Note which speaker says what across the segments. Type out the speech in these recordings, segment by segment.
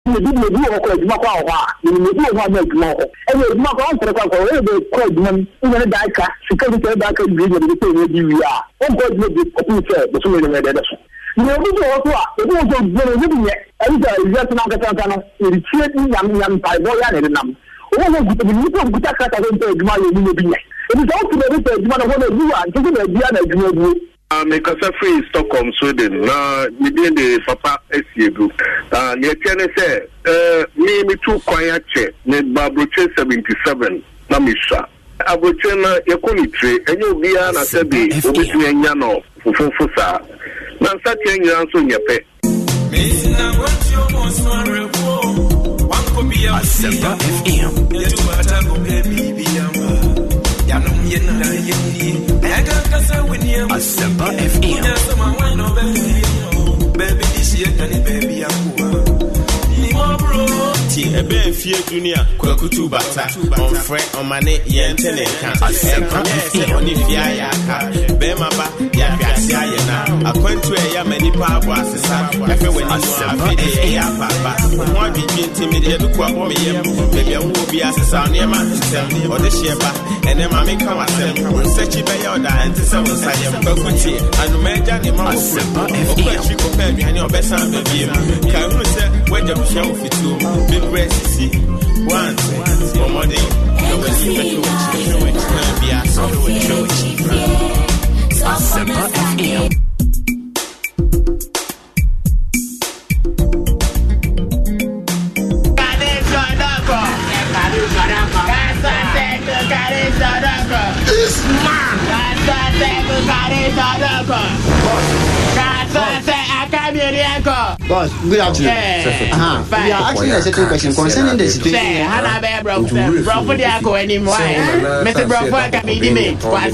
Speaker 1: We did not do a Jumaka, we did not make more. And we did not answer the question, even a Daka, security back and bring the same we are. One God will be the sooner than that. You know, it was very living yet, and just not a retreating young by Boyan and them. Over the people of Gutaka and Juma, you be. It is also the one of you are taking a Diana.
Speaker 2: Make us a free Stockholm, Sweden. We did the Papa SC group. You can say, me too quiet, made Babruche 77, Namisha. Abruchena, Yakunitri, and you'll be an Asabi, between Yano, Fufusa. Nansa change your answer in your pet.
Speaker 3: Asempa FM. Baby, this year can baby ebe fie dunia kwakutu bata on friend on mane yentene kan Asempa FM oni fia ya ka be maba ya fiase aye na akwantu e ya mani pa abo asesa efe wani Asempa FM ya papa mo abi ntimi de du abo me yem be wo bi asesa ne ma ntem ode sheba ene ma me kan asem sechi be ya oda ente se wo sayem kwakuti anu meja ne ma Asempa FM ko pe mi ani obesa be bi kan hu se waja bi sha ofitu Bressy, one, one day, Asempa FM. This man,
Speaker 4: Boss, good afternoon. We are asking a certain question concerning the situation.
Speaker 5: Bro, for the alcohol anymore. Mr. Bro, for a committee, what's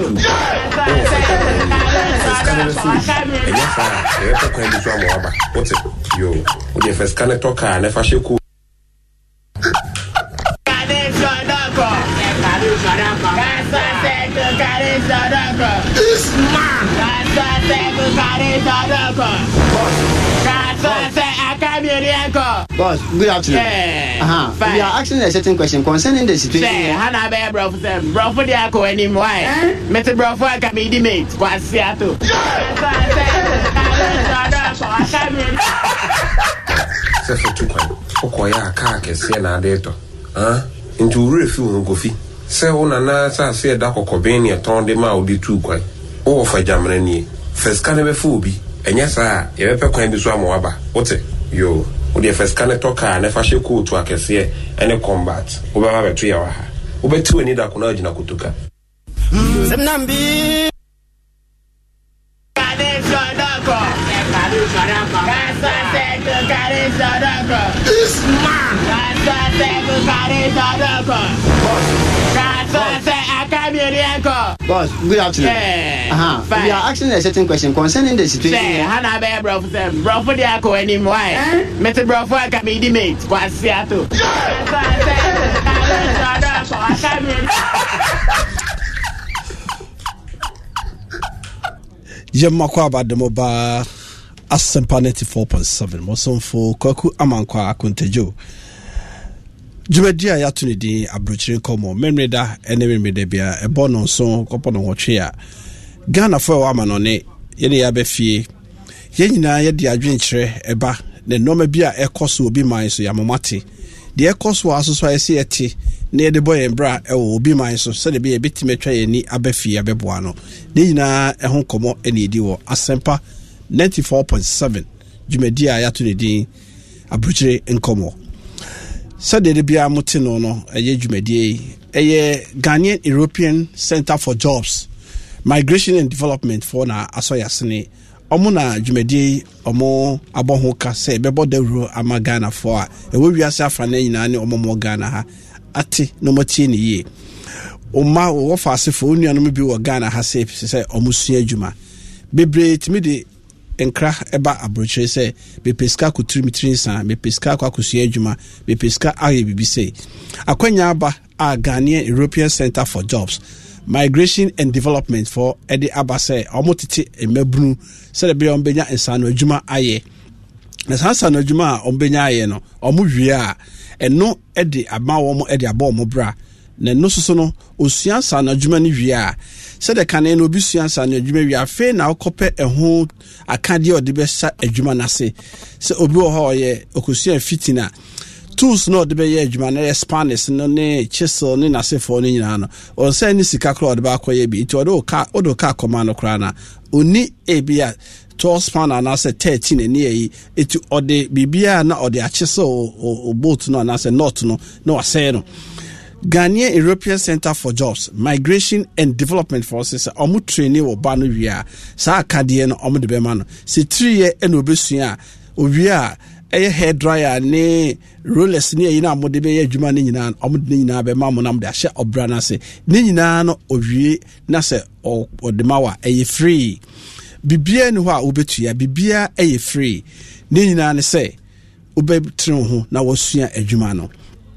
Speaker 4: this man, boss, good afternoon. We are asking a certain question concerning the situation.
Speaker 5: Bro, for the alcohol anymore. Mr. Bro, for a committee, what's Seattle?
Speaker 6: Okoya aka kese na adeto nti refi won kofi se wona na sa se da kokoben ne ton de ma odi tu kwan o fa jamre ni first kan be fu obi enya sa ye be pe kwan bi so amwaba wote yo o de first kan toka na fa she ko tu akese ene combat o ba ba betu ya wa ha o betu ni da kuna agina kutuka
Speaker 4: Semnambi
Speaker 1: This man,
Speaker 4: boss, good afternoon. We are asking a certain question concerning the situation.
Speaker 5: Bro, for the alcohol anymore. Mr. Bro, for a committee, what's Seattle?
Speaker 3: Yemako about the mobile Asempa 94.7 Mosonfo Kwaku Amankwa Akuntejo Jumedia Yatuni di Abruchiri Komo Menreda Enemide Bia Ebono Son Kopono Hochia Ghana for Wamanone Yeni Abefie Yenina Yedi Adwenchre Eba ne nome bia ekoso obi man so yamomate de ekoso asoso ayesieti ne de boy embra ewo obi man so se de bia betimetwa yeni abafie abeboa no ne nyina ehon komo ene edi wo Asempa 94.7 Jumedi a yato ne din Abruchiri Nkomo sade de bia mote no eye Jumedi eye Ghanaian European Center for Jobs Migration and Development for na asoyasene omo na Jumedi omo aboho ka se bebo dawro ama Ghana for a ewo wiase afa na nyina ne omo mo Ghana ha ate no motie ne ye oma wo fa asefo onuanom bi wo Ghana ha se omo sua adwuma bebre timi de enkra eba Abruchiri se be peska kutrimitrin san be peska kwa kusua adwuma be peska aye bibise akwanya aba a Ghanaian European Center for Jobs Migration and Development for Eddie Abase omotiti emebunu se de be ombenya ensano adwuma aye na sansa no adwuma a ombenya ye no omo wie a eno de ama wo mo de aba omo bra na no soso no osua sa na adwuma no wie a se de kan no obi sua sa na adwuma wie afa na okope eho akade odi be sa adwuma na se obi wo ho ye okosua fitina tools no de be ye adwuma na Spanish no ne chisel ne nasefo no nyina no on say ni sika kro de ba akoye bi ti odo ka command kra na oni ebia 12 span and I said 13 and ye it or the bibia na or the achese or boat no and I said not no I say no. Ghanaian European Center for Jobs, Migration and Development Forces omu training or banu wia sa akadie no omu de be ma no se 3 year and obesua owia eye hair dryer ne rollers ne yi na amode be ye adwuma ne nyina omu de nyina be ma mo na mo de ahye obra na se ne nyina no owie na se odemawa eye free bibia ni ho a obetua bibia eye free ne nyina ne se obetre ho na wasua adwuma no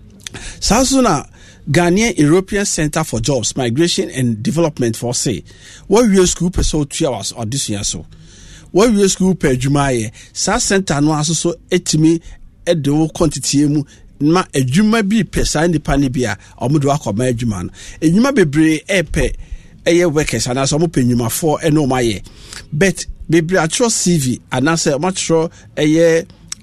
Speaker 3: saso na Ghanaian European Center for Jobs, Migration and Development for say what we school per so 2 hours or this year so what we school per adwuma sa center no aso so etimi edo quantity mu ma adwuma bi pesa nipa ne bia omodo akoma adwuma no adwuma bebre epe eye workers and as omo penwuma for eno maye but bebre atro CV and as matro eye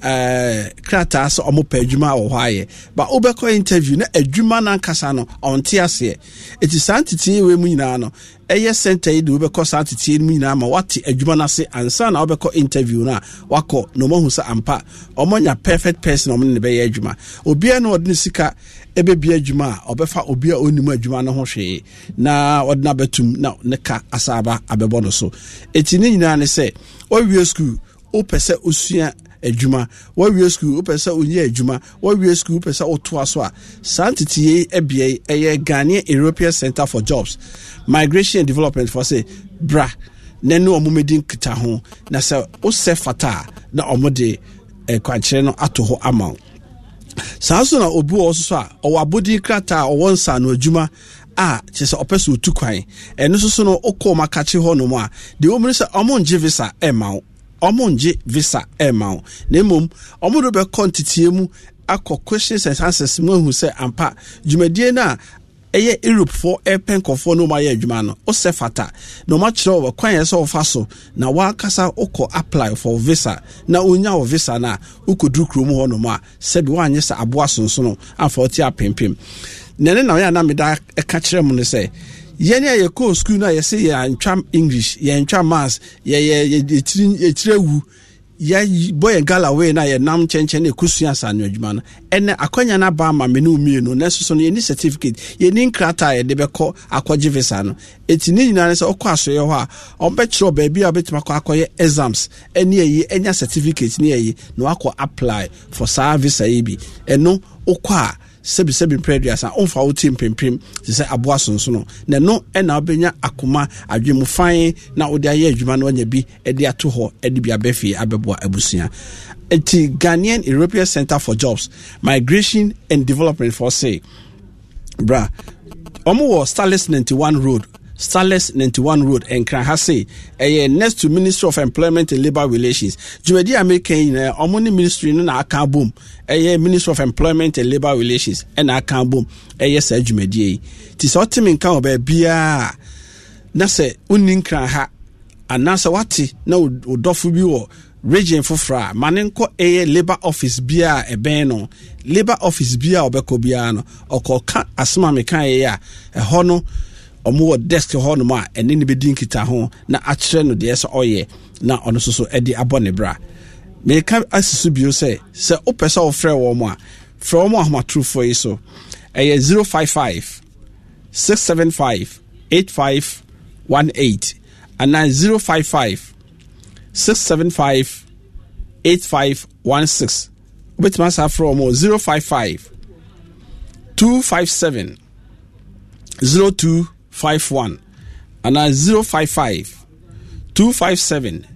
Speaker 3: krata so omo pa adwuma wo hwaye ba obekọ interview na adwuma na nkasa no onte ase eti santiti we mu nyina no eye center yi de obekọ santiti mu nyina ma wate adwuma na se ansa na obekọ interview na wakọ no mahu sa ampa omonya perfect person omo ne be ye adwuma obia na odne sika ebe bia adwuma obefa obia onimu adwuma no ho hwe na odna betum na ne ka asaba abebo no so eti ni nyina ne se o wie school o pese osua adwuma wa wie school opesa onye adwuma wa wie school opesa otoa so a santiti ebie eye Ghanaian European Center for Jobs, Migration and Development for say bra nenu omumedin kita ho na se o se fata na omode kwankyere no ato ho ama sanso na obi wo so a o wabodi krata o wonsa no adwuma a chese opesa otukwan eno so no okọ makache ho no mu a de omri se omonje visa ema omonje visa ema na emom omodo be quantity mu akọ questions and answers mu hu se ampa dwumadie na eye Europe for airpen for no maye adwuma no o se fata no ma kire o kwan ye se o fa so na wa kasa okọ apply for visa na onya o visa na ukodu krom ho no ma se bi wa anye se aboa sonsono amfa oti apempem nene na ya na me da ka kire mu ne se yene ye ko school na ye se ye antwa English ye antwa maths ye etirewu ya boy gala we na ye nam chenchen na kusua sa no adwuma no ene akwanya na ba ma me no mienu na so ye ni certificate ye ni nkrata ye de beko akwaje visa no etini nyina ne se okọ aso ye ho a ombe kiro ba bia betima kwa akoye exams ene ye enya certificate ne ye no akọ apply for service ye bi eno okọ a sebi predia sa onfa wotim pempem se aboa sonsono na no na obenya akoma adwemu fan na ode aye adwuma no anya bi ede ato ho ede bia befi abeboa abusia enti Ghanaian European Center for Jobs, Migration and Development for say bra omo wo Starless 91 Road and Kranhase next to Ministry of Employment and Labor Relations Jumedi American omo ni ministry no na aka boom Ministry of Employment and Labor Relations and aka boom sa Jumedi ti so timi nka oba bia na se unin Kranha anasa wati na odofo bi wo region fofra manenko labor office bia eben no labor office bia obeko bia no okoka asema mekan ya ho no omo desk ho no ma ene ne bedin kita ho na akire no de so oye na ono so edi abone bra me ka asisu bio se opesa ofre wo mo a from mo ahoma true for so 055 675 8518 and 055 675 8516 which must have from 055 257 0251 and 055 257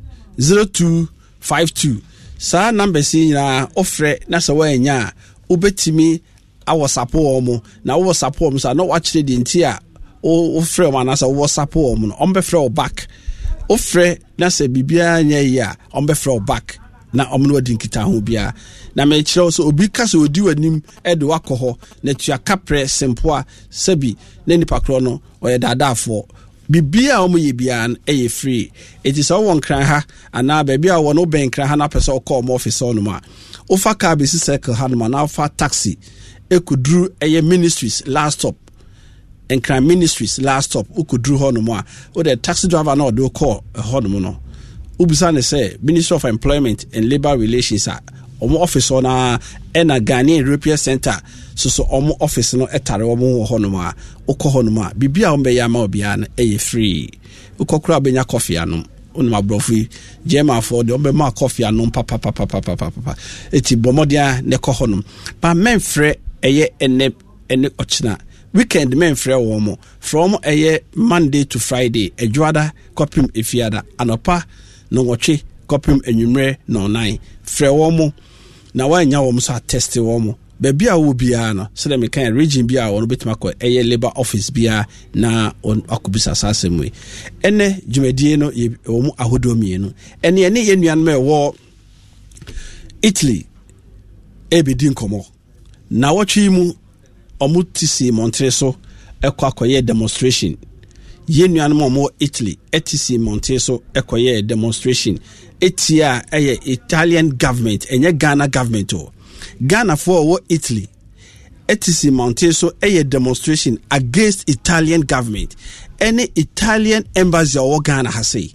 Speaker 3: 0252 sa number si na ofre na se wa nya obetimi awosapo omo na awosapo omo sa no wa kire di ntia ofre ma na sa awosapo omo no ombe fre o back ofre na se bibia nya ya ombe fre o back na ɔmo wadi nkita ho bia na me kyerɛw so obi ka so odi wanim de wakɔ hɔ na tua kaprɛ sempoa sabi na nipa kro no ɔyɛ daadaafo bibia ɔmo yɛ bia ɛyɛ free eti sɛ ɔwɔ nkran ha ana baabi a wɔno bɛn nkran ha na pɛ sɛ ɔkɔ ɔmo office ɔno ma ofa car besi circle ha no ma na ofa taxi ekuduru ɛyɛ ministries last stop nkran ministries last stop ukuduru hɔ no ma o the taxi driver na ɔde call hɔ no no ubisa ne say Ministry of Employment and Labour Relations a omo office na na Ghanaian European Center so omo office no etare omo ho no ma ukọ ho no ma bibia ombe ya ma obia na free ukokura benya coffee anom onu abrofi jema for de ombe ma coffee anom papa eti bomodia ne kọ ho no ba menfre eye ene ochina weekend menfre wo mo from eye Monday to Friday adwada kopim efiada anopa no watche kopim enwumre no 9 frɛ wo mo na wanya wo mo so test wo mo ba bia wo bia no so dem kan region bia wo no betima kɔ ɛyɛ labor office bia na on akubisa sasem we ene dwumadie no wo mo ahodo mienu ene ye nuan me wo Italy ebedi nkomo na watche mu omu tisi montre so ekɔ akɔyɛ demonstration yenuanom mo Italy etc monte so ekoye demonstration etia Italian government enye Ghana government o Ghana for wo Italy etc monte so demonstration against Italian government any Italian embassy o Ghana ha say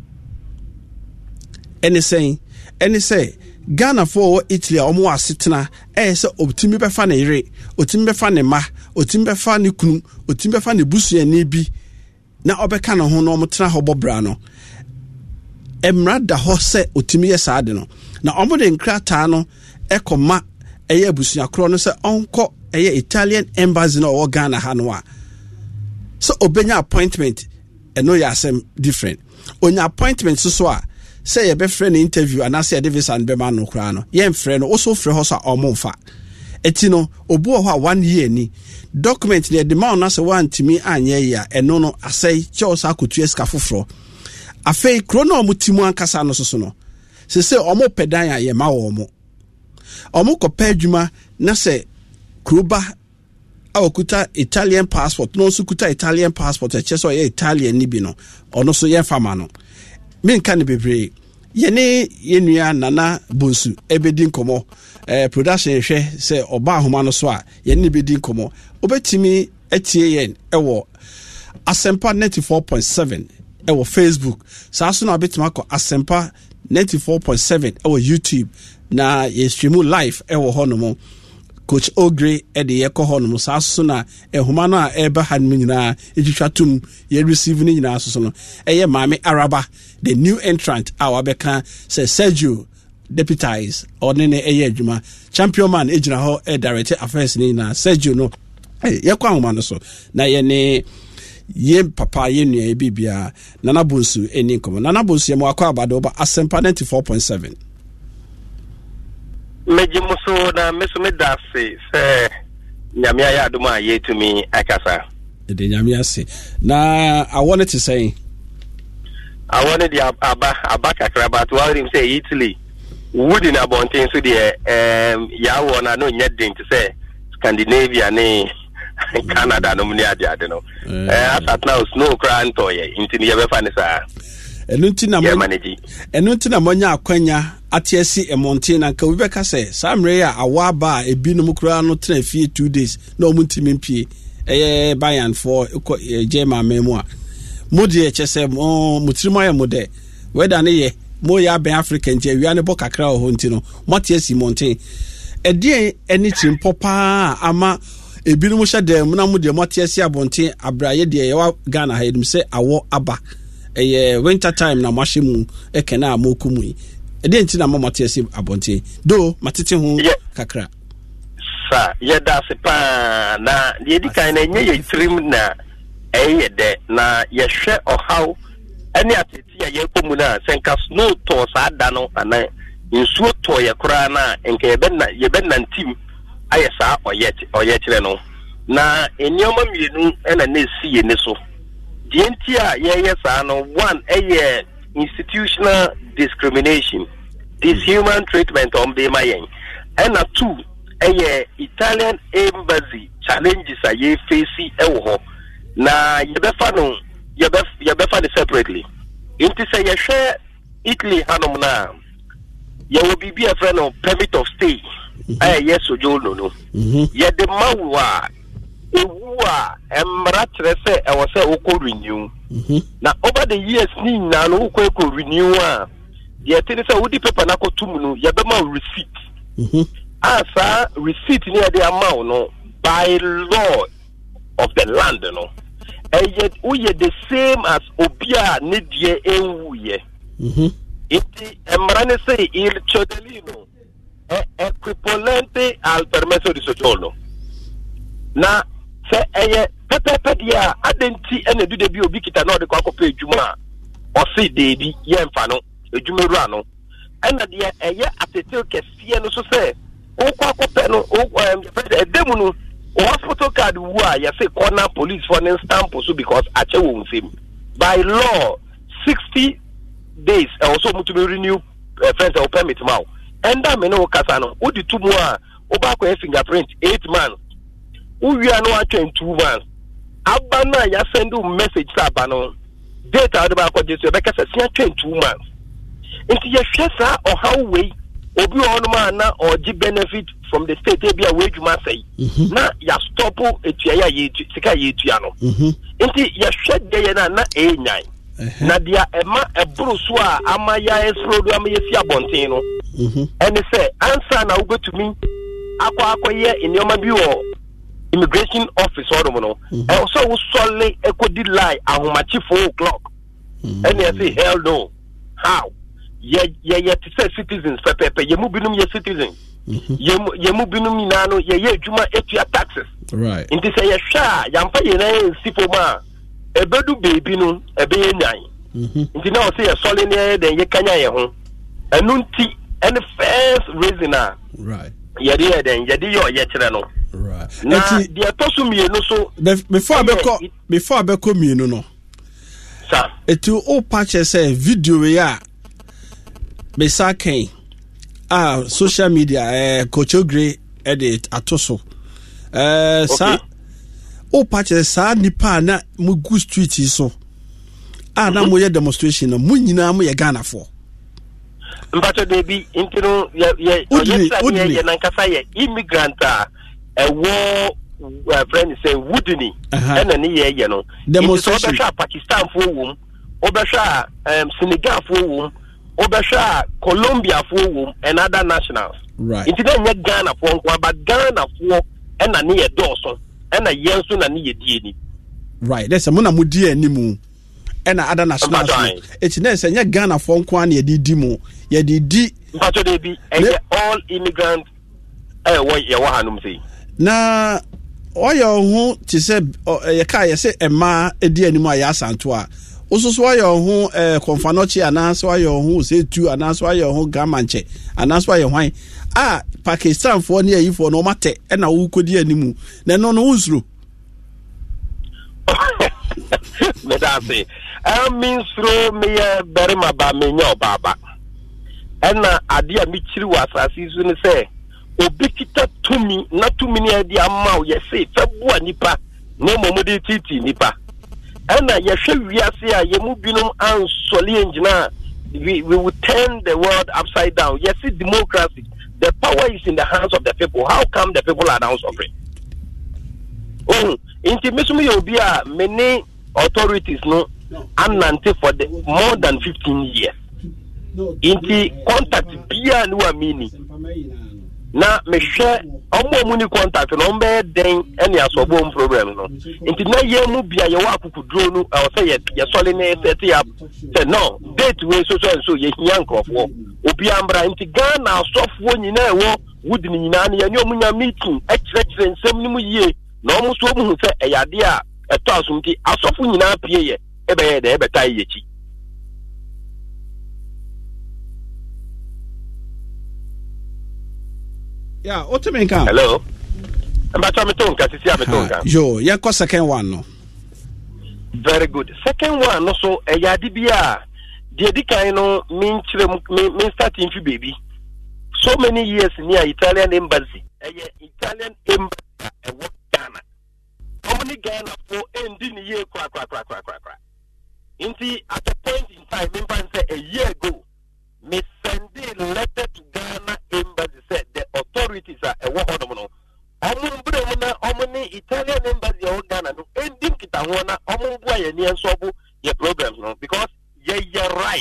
Speaker 3: any say Ghana for Italy omo asetena say obtimi befa na ire otimi befa ne ma otimi befa ne kunu otimi befa ne busuani bi na obeka no ho no omtena ho bobra no emra da ho se otimi yesade no na omo de nkrata no ekoma eye abusua kro no se onko eye Italian embassy no wo Ghana ha no a so obenya appointment eno ya asem different onya appointment so a say ye be friend interview and say de visa be man no kra no ye mfre no also frɛ ho so omo mfa eti no obu ho a 1 year ni document ne de ma na se wantimi anye ya eno no asai chosa akotu eska foforo afei krono omutimu ankasa no so no se omo pedan ya ye ma wo omo kopa adwuma na se kroba akuta Italian passport no so kuta Italian passport e cheso ye Italian ni bi no ono so ye fama no me nka ne bebre yene yenua nana bonsu ebedi nkomo production hwe se oba ahoma no so a yene bedi nkomo obetimi atie yen ewo Asempa 94.7 ewo Facebook saaso na obetima ko Asempa 94.7 ewo YouTube na ye stream live ewo honomo Coach Ogre ede ye ko honomo saaso na ehoma no a eba hanmu nyina etwitwatum ye receive ni nyina so no eye Mame Araba the new entrant our beka say Sergio deputize or nene eye adwuma champion man ejina ho director affairs ni na Sergio no ye kwa homa no so na ye ne ye papa ye nua bibia nana bonsu eni komo nana bonsu ye mo akwa abado ba Asempa 94.7
Speaker 7: mejimuso na meso medase se nyame ya aduma yetumi akasa
Speaker 3: de nyame ase na I wanted to say
Speaker 7: I wanted the aba kakra but what him say Italy wood in abontin so the ya wona no nyedin to say Scandinavia ne Canada no mni ade ade no as at now snow cran to ye intini ye be fa ne sa enu ntina monya akwanya atiasi emonte na nka we beka say samre ya awaba ebinum kura no tena fie 2 days na omuntimi mpie Bayern for Jema memu a modi e chese mutirimo ya mode weda ne ye mo ya ben Africa ntia wia ne bokakra ho ntino motiasi monte ede eni timpopa ama ebinum hye dem na mo de motiasi abonte abraye de ye wa Ghana ha edum se awo aba winter time na mashimu ekena amokumu ede nti na motiasi abonte do matete ho kakra sa yeda se pa na yedi kan na nye ye trim na de na ye hwe ohaw ani ateti ya yekomu na senka snow to sa da no ana nsuo to ye kora na enka ye ben na ntim ayesa oye kire no na enioma mienu na na esi ye ne so dientia ye sa no one institutional discrimination
Speaker 8: dishuman treatment on be my yen. And a 2 a Italian embassy challenges a ye facey ewo. Na yebefano yebefano separately. Inti say ye share Italy hanom na. Ye will be a friend of permit of stay. Yes, so Jono no. Ye the mawa ewa emratre say I was say oko renew. Na over the years ni na no oko renew a. Ye tell say odi paper na ko tum no ye be ma receipt. Asa receipt ni the amount no by law of the land no. And yet we are the same as Obia Nidia Enwuye. Iti emrane say il ciotolino è equivalente al permesso di soggiorno. Na se eye pepe dia adenti ene du de bi obi kita na de kwa kope adwuma o se debi ye mfa no adwuma ru ano. Ena dia eye atetel kese no so se o kwa kope no o edemu no hospital card wu a you say corner police for an stamp so because ache won fim by law 60 days also to be renew friends or permit now and that me no kasa no odi tu mu a oba ko fingerprint 8 months we are no actually 2 months abana ya send you message saba no data odi ba ko jesu be kasa sia 2 months nti ye hwesa or how way obi on man na or gi benefit from the state e bia we dwuma say na ya stop etua ya yetu sika yetua no nti ya hwede ye na enyan na dia ema eburu so a amaya esrodo amayesi abonten no ene say answer na ugotumi akwa enioma bi wo immigration office odo no so wo solely ekodi lie ahomachi 4 o'clock ene say hell no how ye to say citizens pepe ye mu binum ye citizens ye mu binum na no ye adwuma etua taxes
Speaker 3: right
Speaker 8: inti say ye hwa yamfa ye na sifoma ebedu baby no ebe ye nyan inti na o say ye sole ne den ye kanya ye ho enu nti any first reason
Speaker 3: right
Speaker 8: ye dey yo ye kire no
Speaker 3: right
Speaker 8: na the tosu mienu so
Speaker 3: before abeko mienu no
Speaker 8: sa
Speaker 3: etu o patch say video we ya besaken social media Coach Ogre edit atoso sa o patch sa nipa na mugu street so na mo ye demonstration na munyina mo ye Ghana for
Speaker 8: mpato debi intino ye nankasa ye immigrant wo friend say woodini na ni ye no demonstration Pakistan fo wom obesha Senegal fo wom obesha Colombia fo wom and other nationals
Speaker 3: right
Speaker 8: intino nye Ghana fo nko but Ghana fo na ni ye doso na yenso na ni ye die ni
Speaker 3: right that's mo na mo die animu and other nationals it's na say nye Ghana fo nko na ye di mu ye di
Speaker 8: mpato debi all immigrants ye wa hanum say
Speaker 3: na oyo hu ti se ye ka ye se ema edi animu aya santo a osusu oyo hu konfanochi anaso oyo hu se tu anaso oyo hu gamanche anaso oyo hwan Pakistan for ne yi for no mate na wo kodi animu na no uzuru
Speaker 8: me da say minstro me bere maba me nya obaba ena ade a mi chiri wa asasi su ne se obi kita tumi na tumi ne ade ama ye se febua nipa na momode titi nipa ena ye hwe wiase a ye mu binum ansoli engina we will turn the world upside down. Yes, it's democracy. The power is in the hands of the people. How come the people are now suffering? Intimation will be many authorities anante for the more than 15 years. Inti contact bia no amini. Na me share omo muni contact no mbe den ene asobom problem no. Inti na ye mu bia ye wa akukudro no I say ye sole na set up. Say no, date we so ye hia nkrofo. Obi ambra inti Ghana asofo nyina ewo wudi nyina na ye nyomu nya meeting ekire nsem ni mu yie. Na omo so mu se eyade a eto asumti asofo nyina pie ye ebe ye de ebe tai yechi.
Speaker 3: Yeah, Otemenka.
Speaker 8: Hello.
Speaker 3: Yo, ya second one no.
Speaker 8: Very good. Second one also yadibia the kind no mean starting to baby. So many years near Italian embassy, Italian embassy, and what Ghana. How many Ghana for ending year crack. Inti at a point in time, say a year ago, me send a letter to Ghana embassy said the authorities are a war on Italian embassy or Ghana no ending Kitawana, Omubuya near Sobu, your programs no because you're right.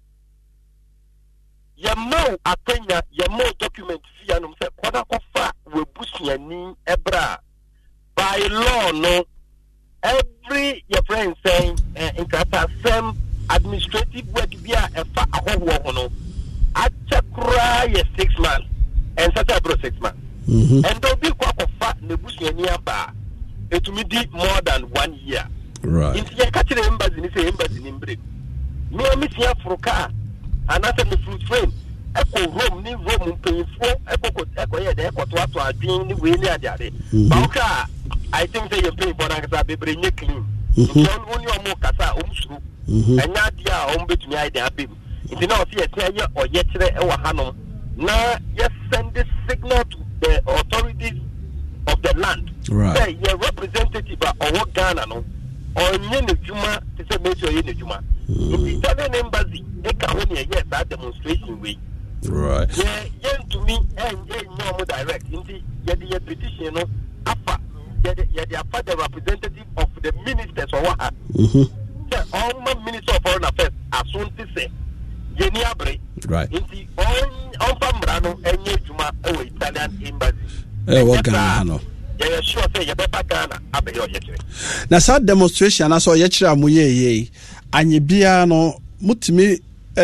Speaker 8: Your more Akenya, your more document Fianum said, Kodakofa will push your knee ebra. By law, no. Every your friend saying in Kata same administrative work via a fa a whole no. Achakra 6 months and such a 6 months. And don't be quite of fat nebushia nearby. It will be more than 1 year.
Speaker 3: Right.
Speaker 8: If you catch the embassy, it's embassy in break. Me a miss here for a car. And after the fruit frame, Echo Rome, New Rome, paying for Echo, Echo, to our dream, the way near the Bauka, I think they are paying for an bring it clean. Only a more Casa, Umsu, and Nadia, Ombit me, I dare be. If you know, see a tell you or yet, or Hanom. Now, just send this signal to the authorities of the land.
Speaker 3: Right.
Speaker 8: Say your representative or Ghana no or Yene Juma to say Major Yene Juma. In the Italian embassy, they can only yes that demonstration way.
Speaker 3: Right.
Speaker 8: Yeah, to me and no direct. In the petition no afa the representative of the ministers or what. All my minister of foreign affairs as soon to say Yeni Abre. Right. In the on Pambrano and Yejuma Italian embassy.
Speaker 3: What Ghana no.
Speaker 8: Yeah, sure say you better Ghana abe yo yekire.
Speaker 3: Na sad demonstration na so yekire amuye anye bia no mutimi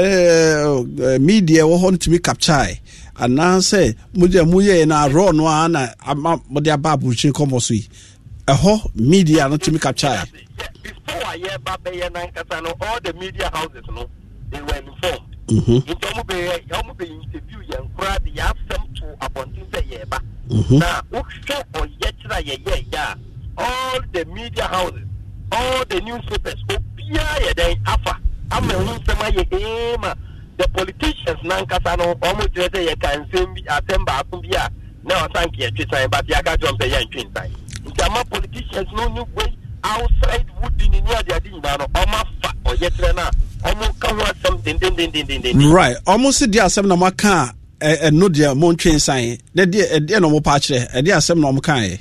Speaker 3: media wo hon timi capture ananse muye na raw no na mode ababuchi komoso yi eho media no timi capture.
Speaker 8: Before I hear Babe na nkasa no all the media houses no they were informed. Into omu be interview yan kra the have some to abontin say yeba. Na ukse or yechira ya all the media houses, all the newspapers, obia ya den afa. Ame unsema ye the politicians nankasa no omu jese ye kan sembi atemba akumbia na osanki ye twisan but ya ka jom say ye ntwinsan. Ntama politicians no new way outside wood in near the adina no oma fa or yechira na almost something.
Speaker 3: Right. Almost the assembly no maka no dia montwen sign. The dia no mo pa kire. The assembly no mo kan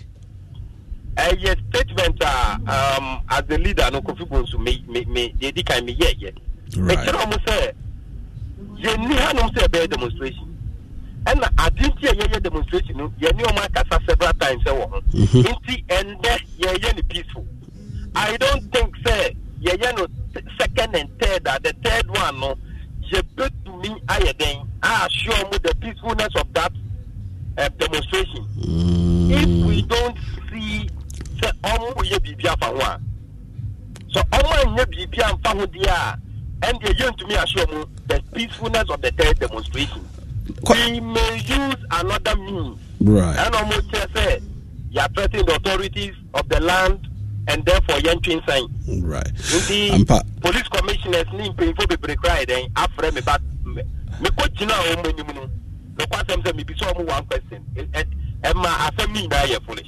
Speaker 8: yes statement as the leader no Kofi Bonsu me dey kan me ye. Me kire mo say ye ni hanom say be demonstration. And I didn't hear ye demonstration no ye ni o ma kasa several times e wo ho. Inti ende ye peaceful. I don't think say ye no second and third, the third one, no, je bet to me, again, I assure you the peacefulness of that demonstration. If we don't see, say, we be for one. So, we be for dia, and they going to me assure you the peacefulness of the third demonstration. We may use another means.
Speaker 3: Right.
Speaker 8: And almost say, you are threatening the authorities of the land. And therefore, young sign. Right. The police commissioners need pay for the break ride and after me, but me coach now, no question, maybe some one question. And my assembly now, foolish.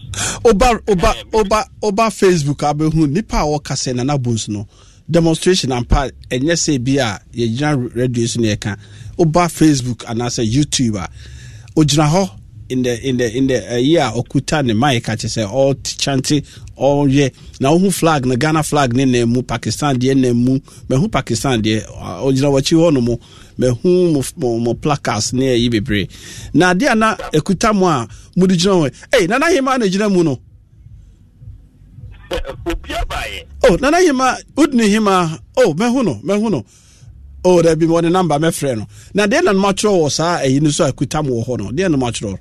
Speaker 8: Oba Facebook, Abehu, Nipa or Casen and Abus no demonstration and part, and yes, say, Bia, ye general reducing your can. Oba Facebook and I say YouTuber. Ojnaho. In the year okuta ne maika che say all chanting all year na who flag na Ghana flag ne nemu Pakistan de nemu me hu Pakistan de ojina wachi ho no mo me hu mo placards ne yi bebre na de na ekuta mo a mu di jino nana hima na jina mu no oh nana hima udni hima me hu no oh there be more number me frɛ no na de na matro wo sa ni so ekuta mo ho no de na matro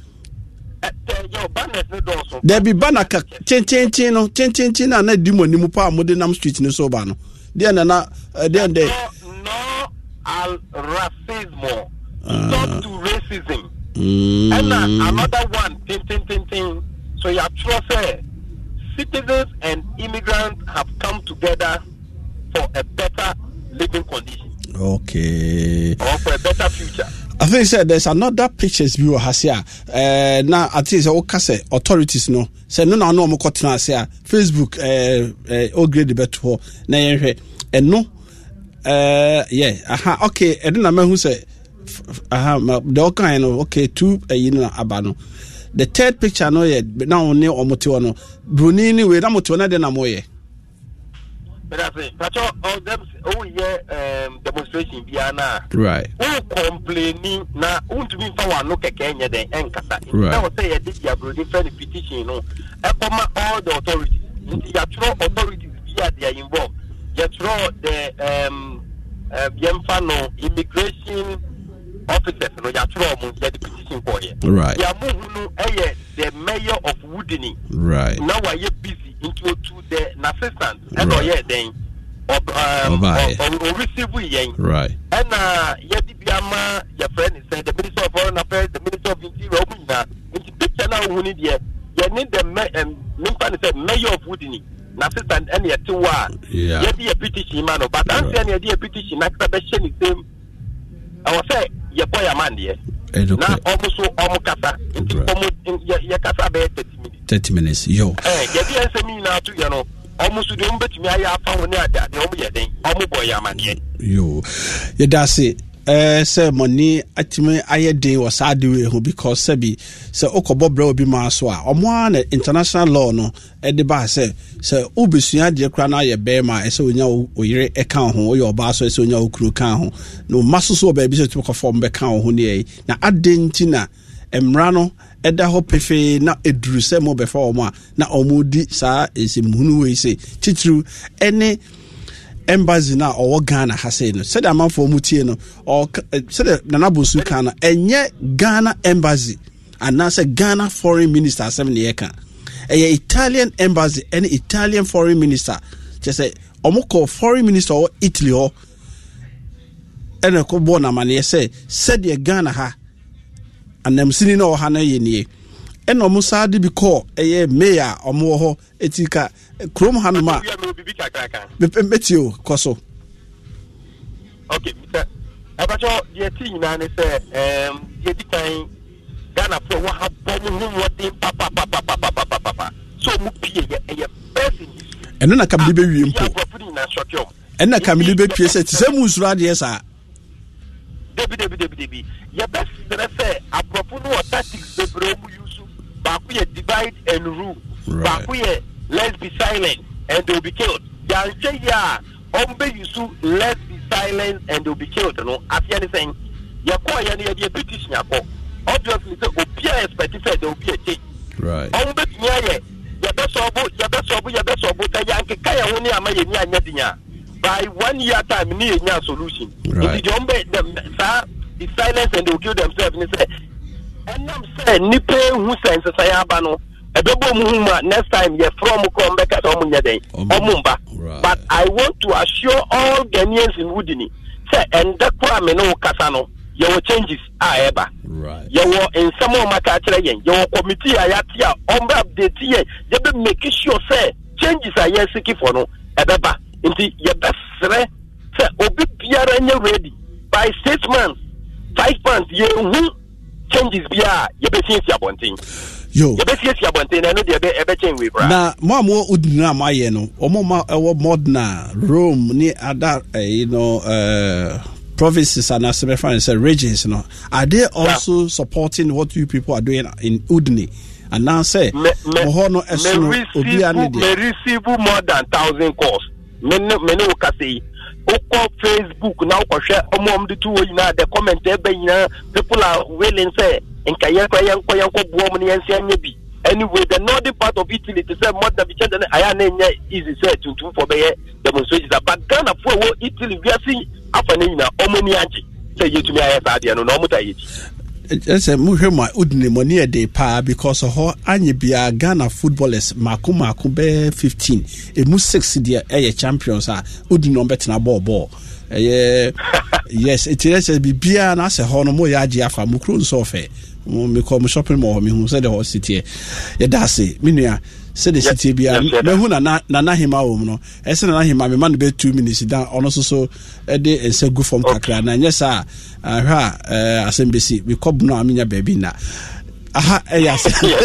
Speaker 8: there be banner chen na di mo ni mu pa mo de nam street ni so ba no there na there no al racismo stop to racism and another one thing so you have to citizens and immigrants have come together for a better living condition
Speaker 3: Okay.
Speaker 8: Or for a better future.
Speaker 3: I think said there's another pictures view hasia. Now at least okase authorities no. Say no mo kotena hasia. Facebook o grade beto na yenhwe. No yeah, okay, and then I who say the kind of okay, 2 aba no. The third picture no yet, but now only omoto no. Brunini we na moto na de na moye.
Speaker 8: But I say, all them demonstration biana.
Speaker 3: Right.
Speaker 8: Who complaining na to be for one look at Kenya then enkasa.
Speaker 3: Right.
Speaker 8: Now say a did ya different petition no. All the authorities. You throw authorities via they are involved. You throw the Yemfano immigration officers no ya throw the petition for you.
Speaker 3: Right.
Speaker 8: Ya move the mayor of Woodini.
Speaker 3: Right.
Speaker 8: Now I are busy into the assistant and then or receive we
Speaker 3: right.
Speaker 8: And Yedibiama, your friend is saying the Minister of Foreign Affairs, the Minister of Interior, into picture now who need you need the mayor of Woodini, assistant and yet 2-1.
Speaker 3: Yeah.
Speaker 8: Yet be a petition man, but I'm saying a petition next question is same. I was say your boy a man here. Now almost so Omokasa into Yakasa
Speaker 3: 30 minutes. Yo.
Speaker 8: Almost do bet me I found that
Speaker 3: yo. Yeah, that's it. Say money atime ayede was sad we because sebi say okobo bra obi ma so a omo na international law no e de ba say obesua de kra na ye be ma e say onya oyire e kan ho oyo ba so e say onya okuru kan ho no maso so ba bi say to form be kan ho ne na adenti na emra no eda ho pefe na eduru se mo be fa omo na omodi sa esimhunu we say titru ene embassy na or Ghana has said no said amount for mutie no or said nanabosu kana enye Ghana embassy and now say Ghana foreign minister 7 year kan Italian embassy and Italian foreign minister just say omoko foreign minister or Italy or ene ko bona man say said ye Ghana ha and them sini no ha na ye nie eno musa de bi call mayor omo ho etika krom hanuma metio koso
Speaker 8: okay Mr. Abacho the thing na say the dikan Ghana for what happen what papa so mu pie ye person
Speaker 3: eno na kam be wi mpo eno na kam be pie se tse mu nsura de sa
Speaker 8: debi ye best say apropo no tactics be bro mu use baku ye divide and rule baku ye let's be silent and they'll be killed. Ya ombe yusu let's be silent and they'll be killed. No, as you are saying, yakwa yani a petition yako. Obviously, the opia expected there will be a change.
Speaker 3: Right.
Speaker 8: Ombe nyaye yabesobu yanke kaya huni amaye nyadinya. By 1 year time ni nya solution.
Speaker 3: Right.
Speaker 8: If the ombe be silent and they'll kill themselves. And say, and I'm saying nipe who sense sayaba no. Next time you from but I want to assure all Ghanaians in Woodini say and that kwame no kasano your changes are ever
Speaker 3: right
Speaker 8: you in some of my your committee ayatia update ye you be making sure say changes are yes for no ebeba inti your best say obi biara nye ready by 6 months 5 months you changes bia you be see abontin
Speaker 3: yo na mo udina maye no omo ma modern Rome ni other provinces and as regions no are they also supporting what you people are doing in Udine and now say
Speaker 8: me receive more than 1,000 calls me no kasi oko Facebook now ko share omo the two na the comment people are willing say anyway, the northern part of Italy to say more than the easy said to for the demonstrations. But Ghana for Italy, we are seeing happening Omoniaji. Say you to me, I have no normal.
Speaker 3: It's a muhema udni money a day pa because of her Anyabia Ghana footballers Maku be 15. A mus 6 dear a champions are udin on better ball. Yes, it is be beer and as a honomo yaji afa mukrun sofe. Me come shopping mall me who said the whole city. Yeah, that's it. Minia said the city be a Mehuna Nana Hima no. Nana Hima, man be 2 minutes down on so a day and say good from Kakra. And yes, sir, SMBC, we come no, I mean, baby na. Aha, yes.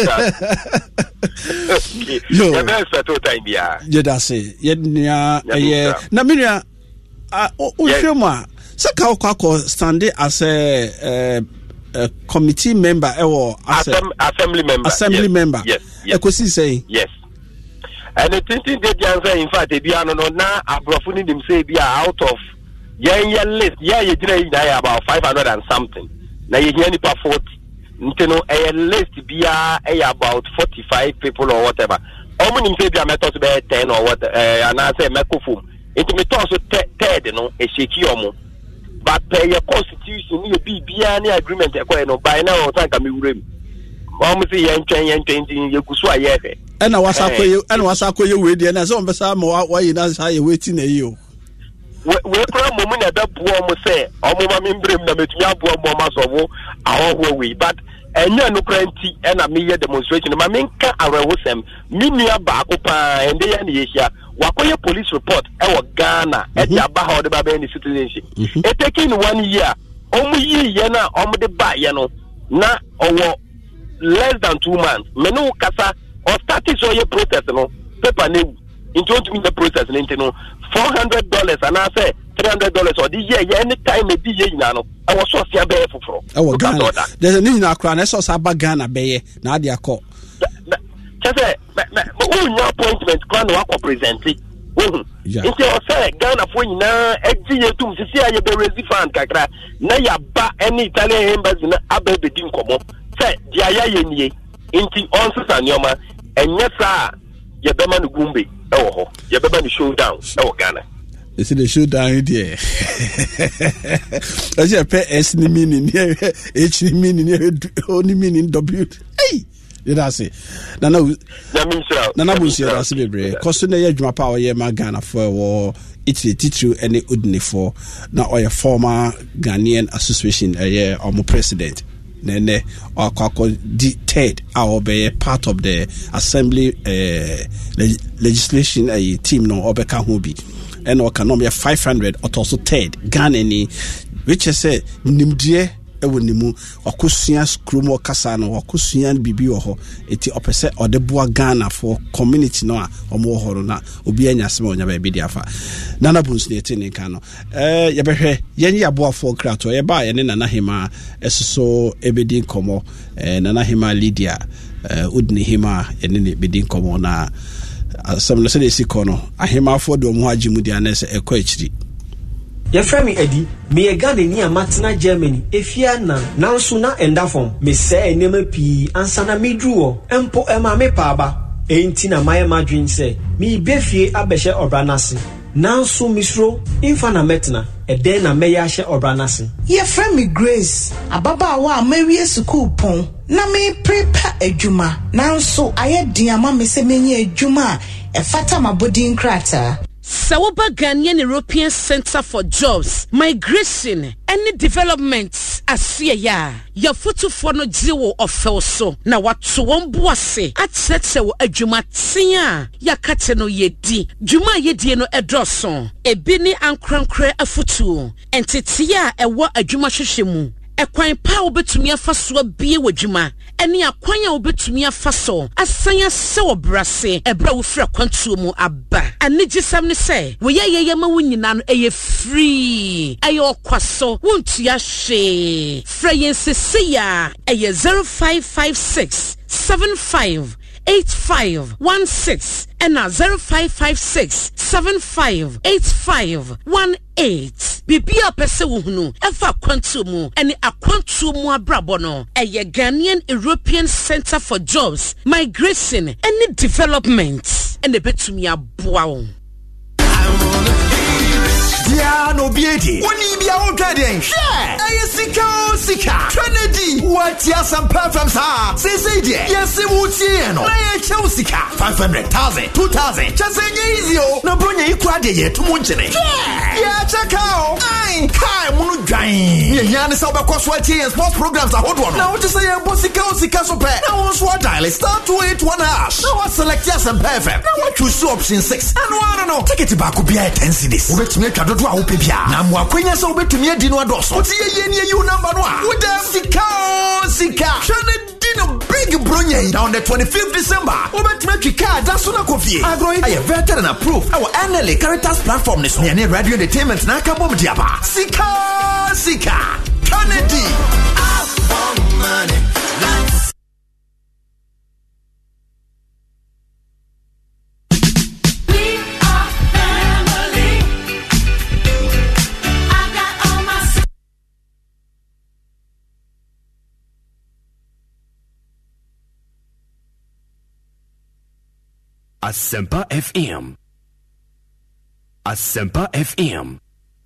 Speaker 3: Yo, that's it. Yeah, Naminia, Ushuma, Sakao standing as a committee member or assembly member.
Speaker 8: Yes.
Speaker 3: Say
Speaker 8: yes. And the thing they answer, in fact, they be no now abrofuni them say be out of list. You did about 500 and something. Now you hear nipa 40. You know a list be about 45 people or whatever. Omuni say be a method be 10 or what and I say mekufum. It me also third, you know, a shaky omo. But your constitution, you be any agreement, by now, I can be room. Almost a young you could sway.
Speaker 3: And I was you with the and some Bessa more why you not how you waiting at you.
Speaker 8: We come moment at that poor say, Omma Mimbrim, the Metia Bomas of our way, but and you're no cranty and a mere demonstration. My main car around them, Minia Bakupa and the Asia. Wakoya police report our Ghana at the Abaha the Babani citizenship. It taking 1 year, only yana the buy na or less than 2 months. Menu Casa or started so your protest no paper name into the process into $400 and I say $300 or this year any time a DJ nano. I was so fair bear for
Speaker 3: Ghana. There's a new Nakran, I saw Saba Ghana Bay, Nadia call.
Speaker 8: Your appointment can work presently. Into say Ghana for na exit to see a be fan kakra na ya ba any Italian embassy na abebe din komo say dia ya ye inti onso sanyoma enye sa ye be man gumbe e wo ho ye be man showdown e wo Ghana.
Speaker 3: It's the showdown there. As you pay S ni meaning H ni meaning only meaning W. Hey, that's it. Nana Busia, that's a bit. Costing the edge power, yeah, my Ghana for war. It's the teacher any Udney for now, or a former Ghanaian association, a year or more president. Nene or Kwako third, our be part of the assembly legislation, a team no Obeka Hubi. And or can be 500 or also third Ghana which is a Nimdie. Ewonimu okusia skrumo kasano okusia bibi oho eti opese odeboa Ghana for community no a omo horo na obi anya sema onya ba bi diafa Nana Buns ne tene kan no ye behwe yenye aboafo krato ye ba ye ne Nana Hima esoso ebedi nkomo Nana Hima Lydia Udni Hima ye ne bedi nkomo na asem no se de sikono ahima fo do mo agimu dia na se ekọ akiri.
Speaker 9: Your friend me Eddie, me a Ghana near Martina, Germany. If you are now sooner and that form, me say name P ansana me drew, empo ema me paba. Ain't na my madrin say, me befie abeshe obranasi. Now so misro, infana metna, a den a meyashe obranasi.
Speaker 10: Your friend me Grace, ababa wa Mary Suku pon, na me prepare a juma. Now so I had dear mamma say me a juma, a fata my body in crater.
Speaker 11: Sawoba Ghanaian European Center for Jobs, Migration, any developments asiya. Your photo for no jiwo ofelso. Na watu wambuase. Atete wo adwuma tia. Ya kate no yedi. Juma yedi no edroson. Ebini ankrankre afutu. Entitia ewa adwuma hwehwemu. Ekwan pa obetumi afaso bie wadwuma ene akwan ya obetumi afaso asanya se obrase ebra wo fra kwantuo mu aba anigisam ne se wo ye ma wonyina no eye free ayo kwaso wontua hwe fra yensesia eye 0556 75 8516 and 0556 75 8518. Bibia pese wuhunu efa kwantumu ene akwantumu abrabono eye Ghanaian European Center for Jobs, Migration and Development and the betumi aboa.
Speaker 12: Dia no biedi. Oni bia o dwadien. Hwe. Aye sika. Trinity. What ya some perfum sa. Say dear. Yes wutie no. Na ye chew sika. 500,000, 2,000. Just easy o. Na bronya ikwa de ye tumu nchene. Hwe. Ya check out. Ai kai munu dwan. Ye yan se obekọ so atie sports programs ahodo no. Na what say ye bo sika so pe. Na won so dial *281#. Na what select ya some perfum. Na what choose option 6. And I don't know. Ticket back could be 10 cedis. Ubetumi atwa dodo a wopebia. Na mo akwanya se ubetumi adi no adoso. Oti ye ni you number no a. With them sika. Shane dino big bronye on the 25th December. Ubetumi twika daso na kofie. Agroi aye vetted and approved. Our NLA Caritas platform ne so. Ne radio entertainment na aka bom diaba. Sika. Kennedy. Up for money.
Speaker 13: Asempa FM. Asempa FM.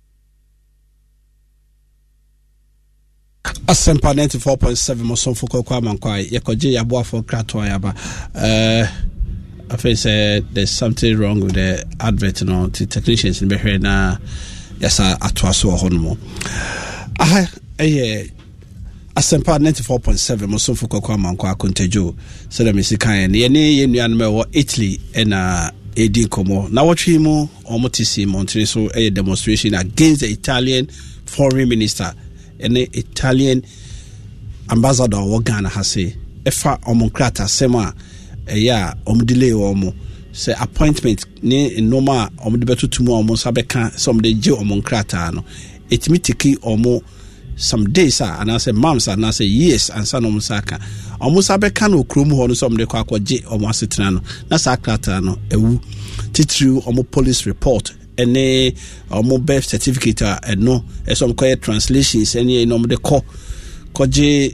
Speaker 3: Asempa 94.7 Mosonfo kwa mankwai yakoje yabo for krato ayaba. I feel say there's something wrong with the advert, the technicians in behre na yasa atwaso honmo. Asempa 94.7 Mosonfo kwa mankwa kontejo so da mesikan ye ne nuanme wo Italy na edi komo na wotwe mu omotisi montre so demonstration against the Italian foreign minister and the Italian ambassador wo Ghana hase efa omonkrata sema ya omdelay omo say appointment ne normal omdebetutumu omo sabeka some de je omonkrata no etimi omo some days and I say months and I say years and son musaka almost abeka no krom ho no some de kwa kwaje omasetena no na sakrata no ewu titru omo police report ene omo birth certificate no some quiet translations ene no de koje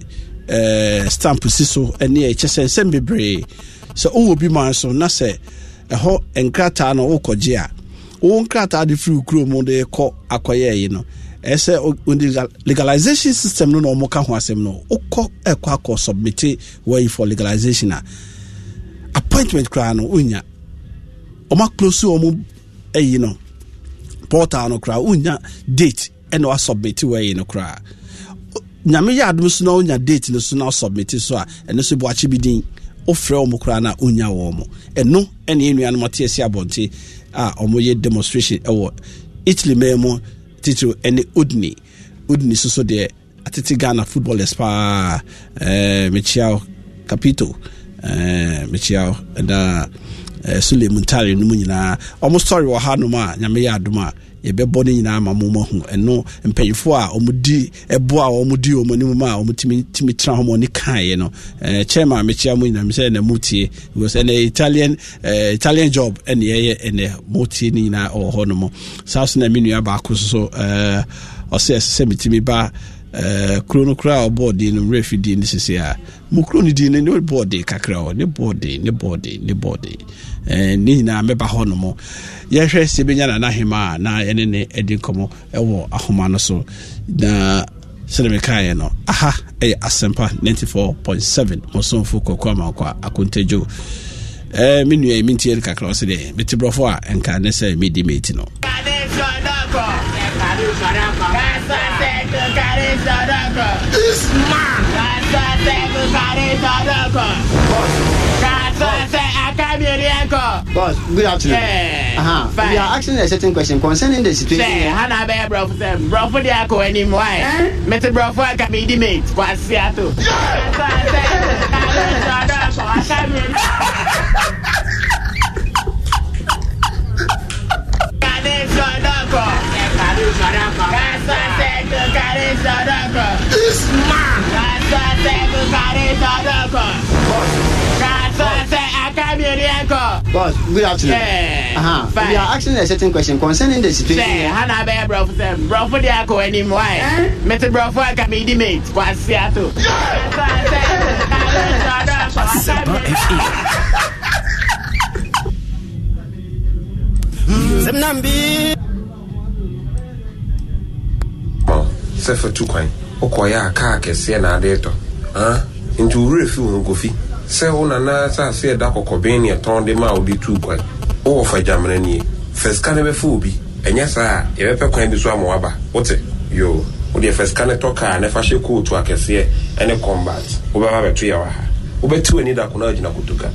Speaker 3: stamp siso ene chesen bebre so o obi man so na say ho enkrata no wo koje a wo enkrata de free krom de ko akoye yi no ese legalization system no mo ka ho asem no ukọ ekwa submit way for legalization appointment kra no unya o ma close o mo no portal no kra unya date and o submit way no kra nyame ya adum so no unya date no so na submit so a eno so bo achi bidin o frɛ o mo kra na unya wo mo eno ene enua no mate ase abonte o mo ye demonstration ewo Italy memo titro ene Udni so de atete Ghana footballers pa Michiao Capito Michiao da Sule Muntari no nyina almost story wa ha no ma nyame ya adoma ye bebo ne nyina ma mo hu eno mpanyifo a omudi ebo a omudi omani mu ma omutimi tra ho ni kan ye no chairman Michiao mu nyina me say na mutie because an Italian job ene ye ene mutie ni nyina o ho no mo south na menu ba ko so o se mitimi ba krono kra board no refidi ni sisi a mu krono di ne board kakra o ne board ni na meba ho no mo ye hwe se benya na hema na ene ne edi komo ewo ahoma no so na sele kai no Asempa 94.7 Mosonfo kwa akontejo minu e mintie kakra o se de betibrofo a enka ne se medimate no
Speaker 12: this man
Speaker 4: Boss, good afternoon. We are asking a certain question concerning the situation.
Speaker 5: Hana be bro for the ako anymore. Mr. Bro for a comedy mate. What's Seattle?
Speaker 12: This man.
Speaker 4: Boss, good afternoon. We are asking a certain question concerning the situation.
Speaker 5: Hana be bro for the ako anymore. Mr. Bro for a comedy mate. What's Seattle?
Speaker 6: se fa tu kwan okoya aka kese na adeto nti ure fi won gofi se wona na sa se da kokobin ne ton de ma odi tu kwan o fa jamana ni first kan be fu obi enya sa ye be pe kwan bi so amwaba wote yo o de first kan toka na fa she ko tu akese ene combat o ba ba tu ya wa ha o be tu ani da kuna agina kutuka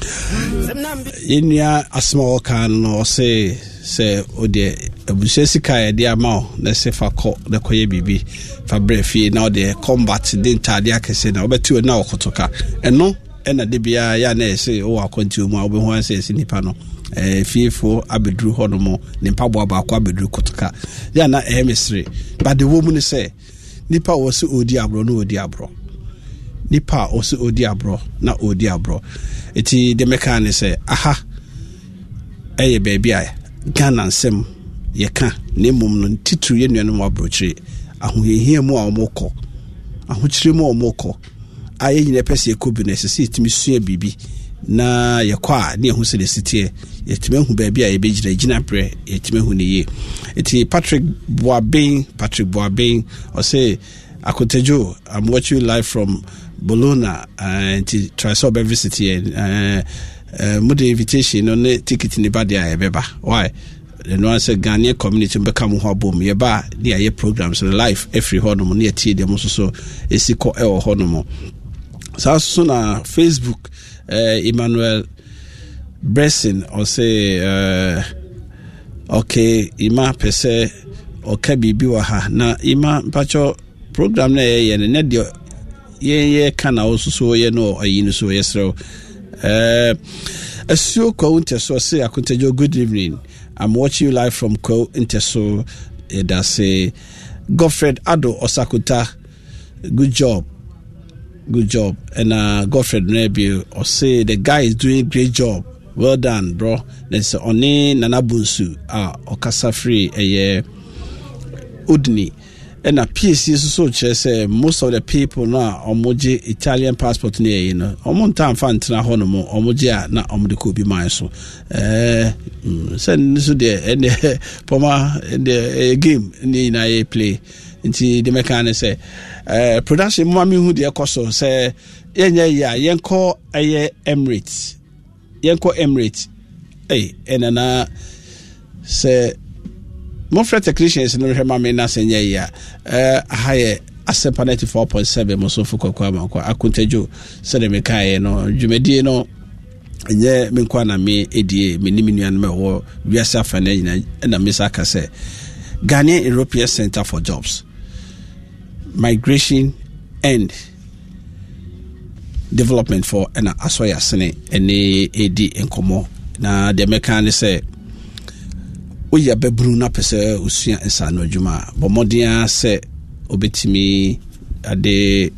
Speaker 3: Inya asma kan no say ode abuse sika ya dia ma na se fa ko na koye bibi fa brefi na ode combat din tade akese na obetu na okotoka eno na de bia ya na se o akonti mu obe ho anse se nipa no fiefo abedru honomo ne mpabo aba akwa abedru kotoka ya na emisre but the woman say nipa wo se odi abro no odi abro nipa o se odi abro na odi abro eti de mekane say aha eye baby ai Ghana nsem yeka ne mum no titru ye nuanu abrochire ahoyehia mu a omoko ahochire mu omoko aye nyine pese ko business se timi sua bibi na yekwa ne ehu se de sitie yetime hu baby a yebegina gina pre yetime hu ne ye eti Patrick Boabeng or say Akotejo, I'm watching you live from Bologna and try so every city and mode invitation on the ticket in the body beba why the no answer Ghanaian community become ho bom ye ba near your programs live every hormone near tea dem so esiko e hormone so soon Facebook Emmanuel Blessing or say okay ima pese okay bibi wa ha na ima pacho program na ye ne de ye kana so ye no ayi so yesro Asio Ko Inteso say Akuntejo, good evening. I'm watching you live from Ko Inteso. That's a Godfred Ado Osakuta. Good job. And Godfred Nebi or say the guy is doing a great job. Well done, bro. There's Oni Nanabunsu Okasa free Udni. And a piece is so say most of the people now omoji Italian passport near you know. Omontan fan tina honomo omoji na omdiko be mine so. Send so there and poma the game ni play. Inti the mechanic say production mami hu de ekoso say yenko Emirates. Yenko Emirates. And say more technicians no hema me na senya ya haye asempa 94.7 mo so fuko kwa Akuntejo se de mekae no dwumedie no enye me kwa na me edie me nimi nuan me ho wiasa fa na nyina na me saka se Ghanaian European Center for Jobs Migration and Development for na asoya sene ene edi enkomo na de mekae se Oya bebru na pese usua ensa no adwuma bo modia se obetimi ade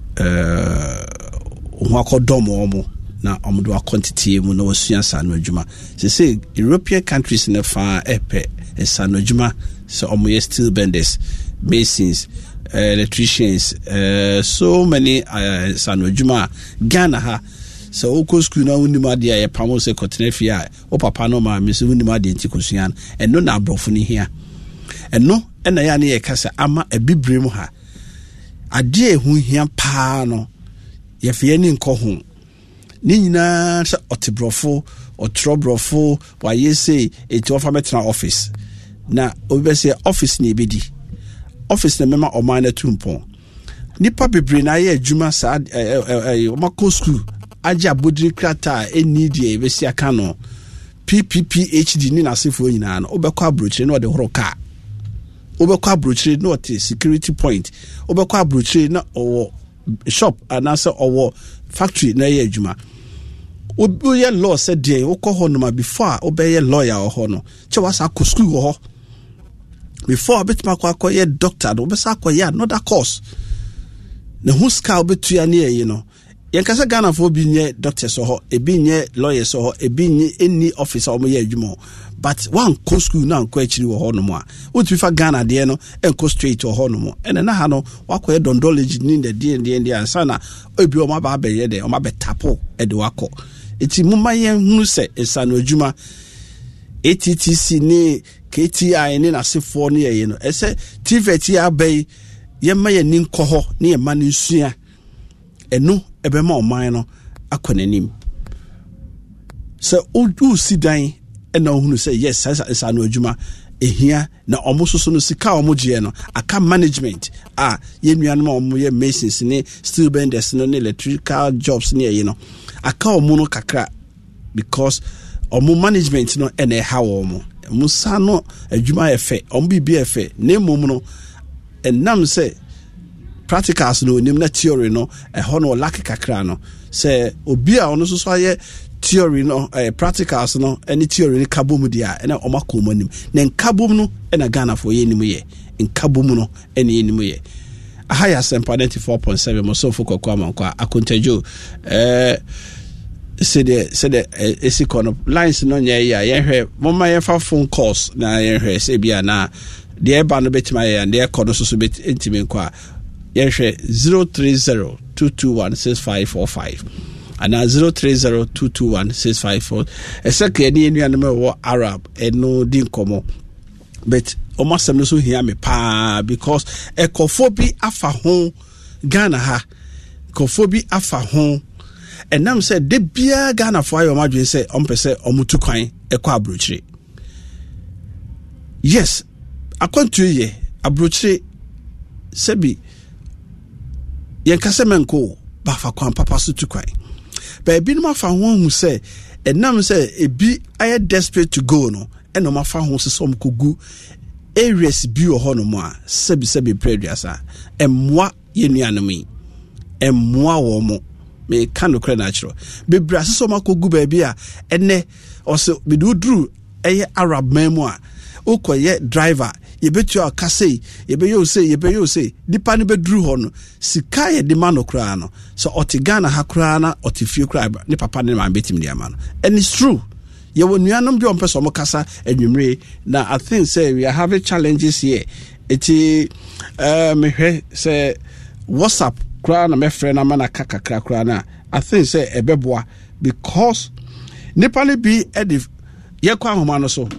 Speaker 3: ho akodomo omo na omodo quantity mu na usua ensa no adwuma se European countries na fa epe ensa no adwuma so omo steel benders, masons, electricians, so many ensa no adwuma Ghana ha so oko school na unima dia ye pamo se kotenafia o papa no ma me se unima dia ntikosuan eno na abrofo ni hia eno na ya ne ye kasa ama abibrem ha ade ehu hia pa no ye fe ni nko ho ni nyina se otebrofo otrobrofo wa yese eto fa metna office na obese office ni ebedi office na mema o man na tumpon nipa bebre na ye adwuma sa o makọ school aja bodri krata enidi e besi aka no PPPHD ni nasefo nyina no obekọ abrochire no de horoka obekọ abrochire no te security point obekọ abrochire na owo shop anase owo factory na ye adwuma oboye law said dey okọ no ma before obeye lawyer ho no che wasa ko school ho before abetima kwa ye doctor no obesa kwa ye another course na huska obetua ne ye no Yankasa Ghana for being doctor so ebi nye lawyer so ebi nye any officer omo ye adwuma but one co school na nko achiri wo ho no mo a wotu fa Ghana de no enko straight wo ho no mo ene na ha no wakọ dondology ni de de ansa na obi o ma ba be ye de o ma be tapo e de wakọ eti mumma ye hunu se esa no adwuma ATTC ni KTI ni na sefo ne ye no ese TVET ya bay yɛma yɛ nin kɔ hɔ ne yɛma no nsua ɛno ɛbɛma ɔman no akɔ n'anim sɛ wosi dan ɛna wohunu sɛ yes saa no adwuma ehia na ɔmo soso no sika ɔmo gye no aka management yɛ nuanom ɔmo yɛ masons ne steel benders no ne electrical jobs ne yɛ no aka ɔmo no kakra because ɔmo management no ɛna ɛha ɔmo musa no adwuma yɛ fɛ ɔmo bibi yɛ fɛ ne mmom no ɛnam sɛ practicals no onim na theory no ɛhɔ no ɔlaki kakra no sɛ obi a ɔno soso ayɛ theory no practicals no any theory ni kabom dia na oma komanim na nkabom no na Ghana for ye nim ye nkabom no ene nim ye ahaya sempa 94.7 mo so foko kwa mankwa akontajo sede esikono lines no nya ya yehwe moma yefa phone calls na yehwe se bia na de eba no betima ya de ekono so bet entime nkwa yehwe 03022165545 and 030221654 eseke ni enuanema wo Arab eno din komo but omasem no so hia me pa because ekofobi afa ho Ghana ha ekofobi afa ho enam se de bia Ghana fo ayo madwen se ompese omutu kwan ekọ abrochire yes akwantu ye abrochire sebi yenkase menko ba fa kwan papa so tu kwan baby no mafa ho hu say enam say ebi aye desperate to go no eno mafa ho se som kogu areas bi o ho no mo a sebi preduasa emwa yenuanom yi emwa wo mo me kan okra na chiro bebra se som akogu baby a ene ose bidudru eye Arab memu a ukoye driver yebetu akase yebeyo say dipa ne bedru ho no sika ye de ma no kra no so otigana ha kra na otifie kra ne papa ne ma betim de ama no and it's true ye wo nuanom bi ompeso mo kasa anwumre na I think say we are having challenges here eti me hwe say WhatsApp kra na me frɛ na ma na kakakra kra na I think say ebeboa because Nepali bi edif ye kwa homa no so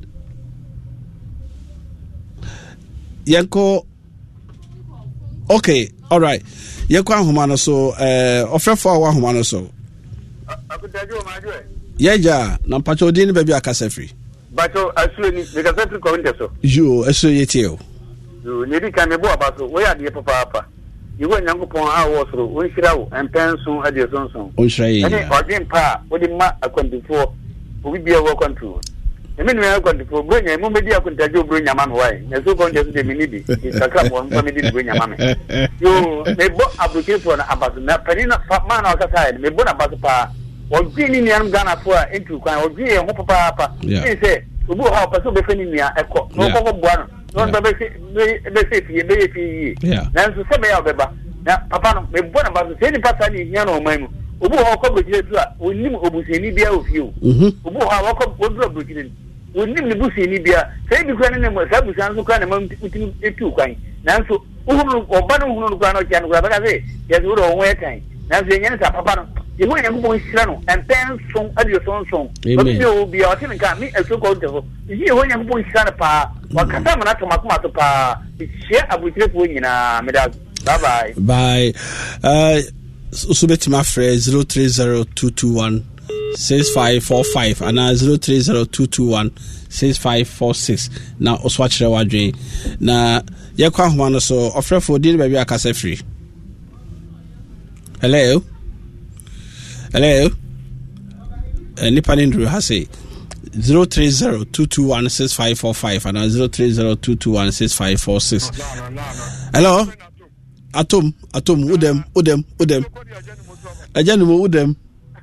Speaker 3: yanko okay all right yakwa homa no so ofrefo awa homa no so akutajo majwe yeja na mpacho din ba bi akasa free bacho asue ni be kasa free ko ndeso jo asue yetio jo ne di kan me bo abaso we ade papa yiwo nyankopon a wo soro won hirawo empenso ade sonson on hiraye ene odin pa wodi ma akwandifo obi bia wo control emi ni me kwandifo bronya mo medi akuntaje bronya ma me wai na so kon de minidi kakra mo mo medi bronya ma me yo me bo abutifo na abaso na panina ma na akasa me bo na abaso pa odini ni am Ghana fo a entu kwan odini e ho papa ni se obu ha paso be fani ni eko no ko bo ano no be se fie be fie na so se be ya obeba na papa no me bo na abaso se ni pasa ni hia no man mu obu ha ko bejire tu a onim obuseni bia ofio obu ha wa ko odro bejire onim ne buseni bia sai bi kwan ne mo sa busan so kwan ne mam utim etu kwan nanso uhunu oba no uhunu kwan no kya no ba ka se ye so ro won etan nanso yenye sa papa no ye ho yango bon hira no empen son adio son obi obi o tin ka mi eso ko de ho ye ho yango bon hira na pa wa kasa mana to makoma to pa she abutire fo nyina me da bye Subetima Fred 0302216545 and 0302216546 na oswachire wadwe na yekwa homa no so ofrefo din ba bi akasa free hello nipa ndru ha say 0302216545 and 0302216546 hello Atom udem ajanumo udem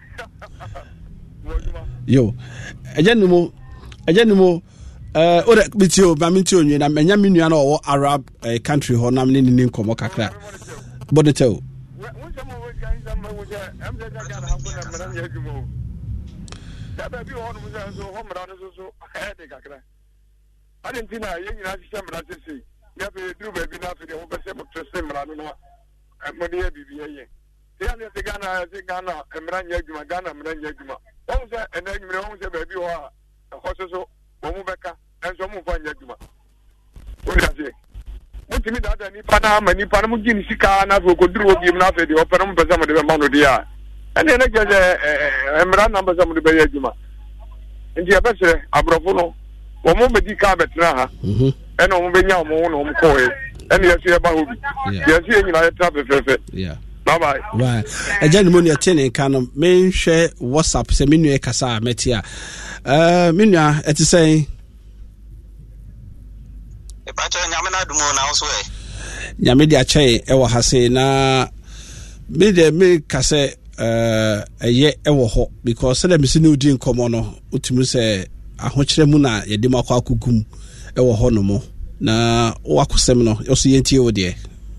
Speaker 3: yo ajanumo ore bitio ba mintio nwi na menya menua na owo Arab country ho na me ni nkomo kakra bodetel
Speaker 14: ya be dru be bi na fi de ho be se mo trese mra no mo de bibi ye te ya ne te Ghana emra nya adwuma Ghana mra nya adwuma o se ena adwuma o se be bi ho a ho so mo beka enso mo fa nya adwuma o ya se mo ntimi dada nipa na ama nipa na mu gini sika na fo koduru obi mu na fe de opere mu pesa mu de ma no dia ene na gye emra na pesa mu de be adwuma nti abesere abrofo no wo mo bedi ka betra ha ene wo benya wo no wo ko e ene yesu e ba hobi yesu e nyina ye tra fefefe
Speaker 3: yeah
Speaker 14: bye bye
Speaker 3: right agya mo ne tene kan no menhwe WhatsApp se menu e kasa metia menu eti say
Speaker 15: Pacho nyamena dumo na so e
Speaker 3: nyame dia chai e wo hase na me de me kase eye e wo ho because let me see no din komo no utimi se ahokyere mu na ye de makwa akugum e wo ho no mo na wakosem no yo so yentie wo de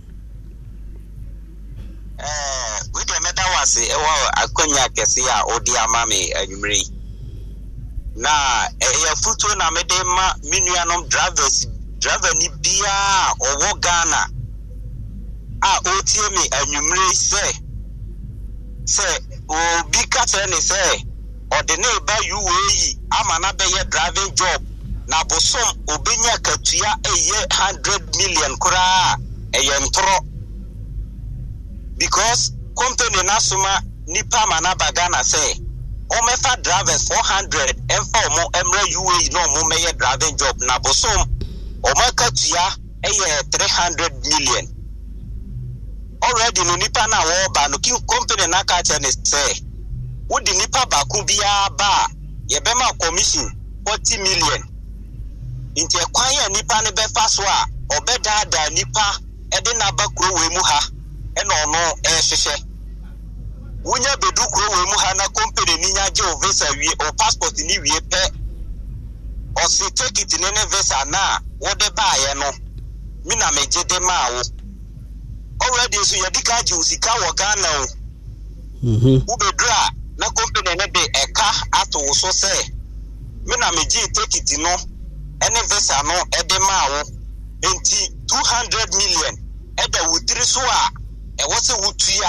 Speaker 15: we de meta wase e wo akonya kese a odi ama me anwumre na e futu na me de ma minuanom driver ni bia owo Ghana a otie me anwumre se obi ka tell me say ordinary ba UAE ama na be ye driving job na bosom obenya katua eye 100 million kura eye ntro because company na suma nipa mana bagana say o me fa drivers 400 and for mo emre UAE no mo me ye driving job na bosom o ma katua eye 300 million already no nipa na wo ba no kin company na ka tell say wodi nipa ba ku bia ba ye be ma commission 40 million inti ekwan ya nipa ne be fa so a obedada nipa e de na ba kuro we mu ha e no no e hwehwe wunya bedu kuro we mu ha na company ni nya je o visa wie o passport ni wie pe o si take it ne visa na wo de ba ye no mi na meje de ma wo already so ye dika ji usika wo Ghana o wo bedra na company ne de eka ato so se mi na meje take it no ene visa no e de ma wo enti 200 million e da wutiri so a e wo se wutua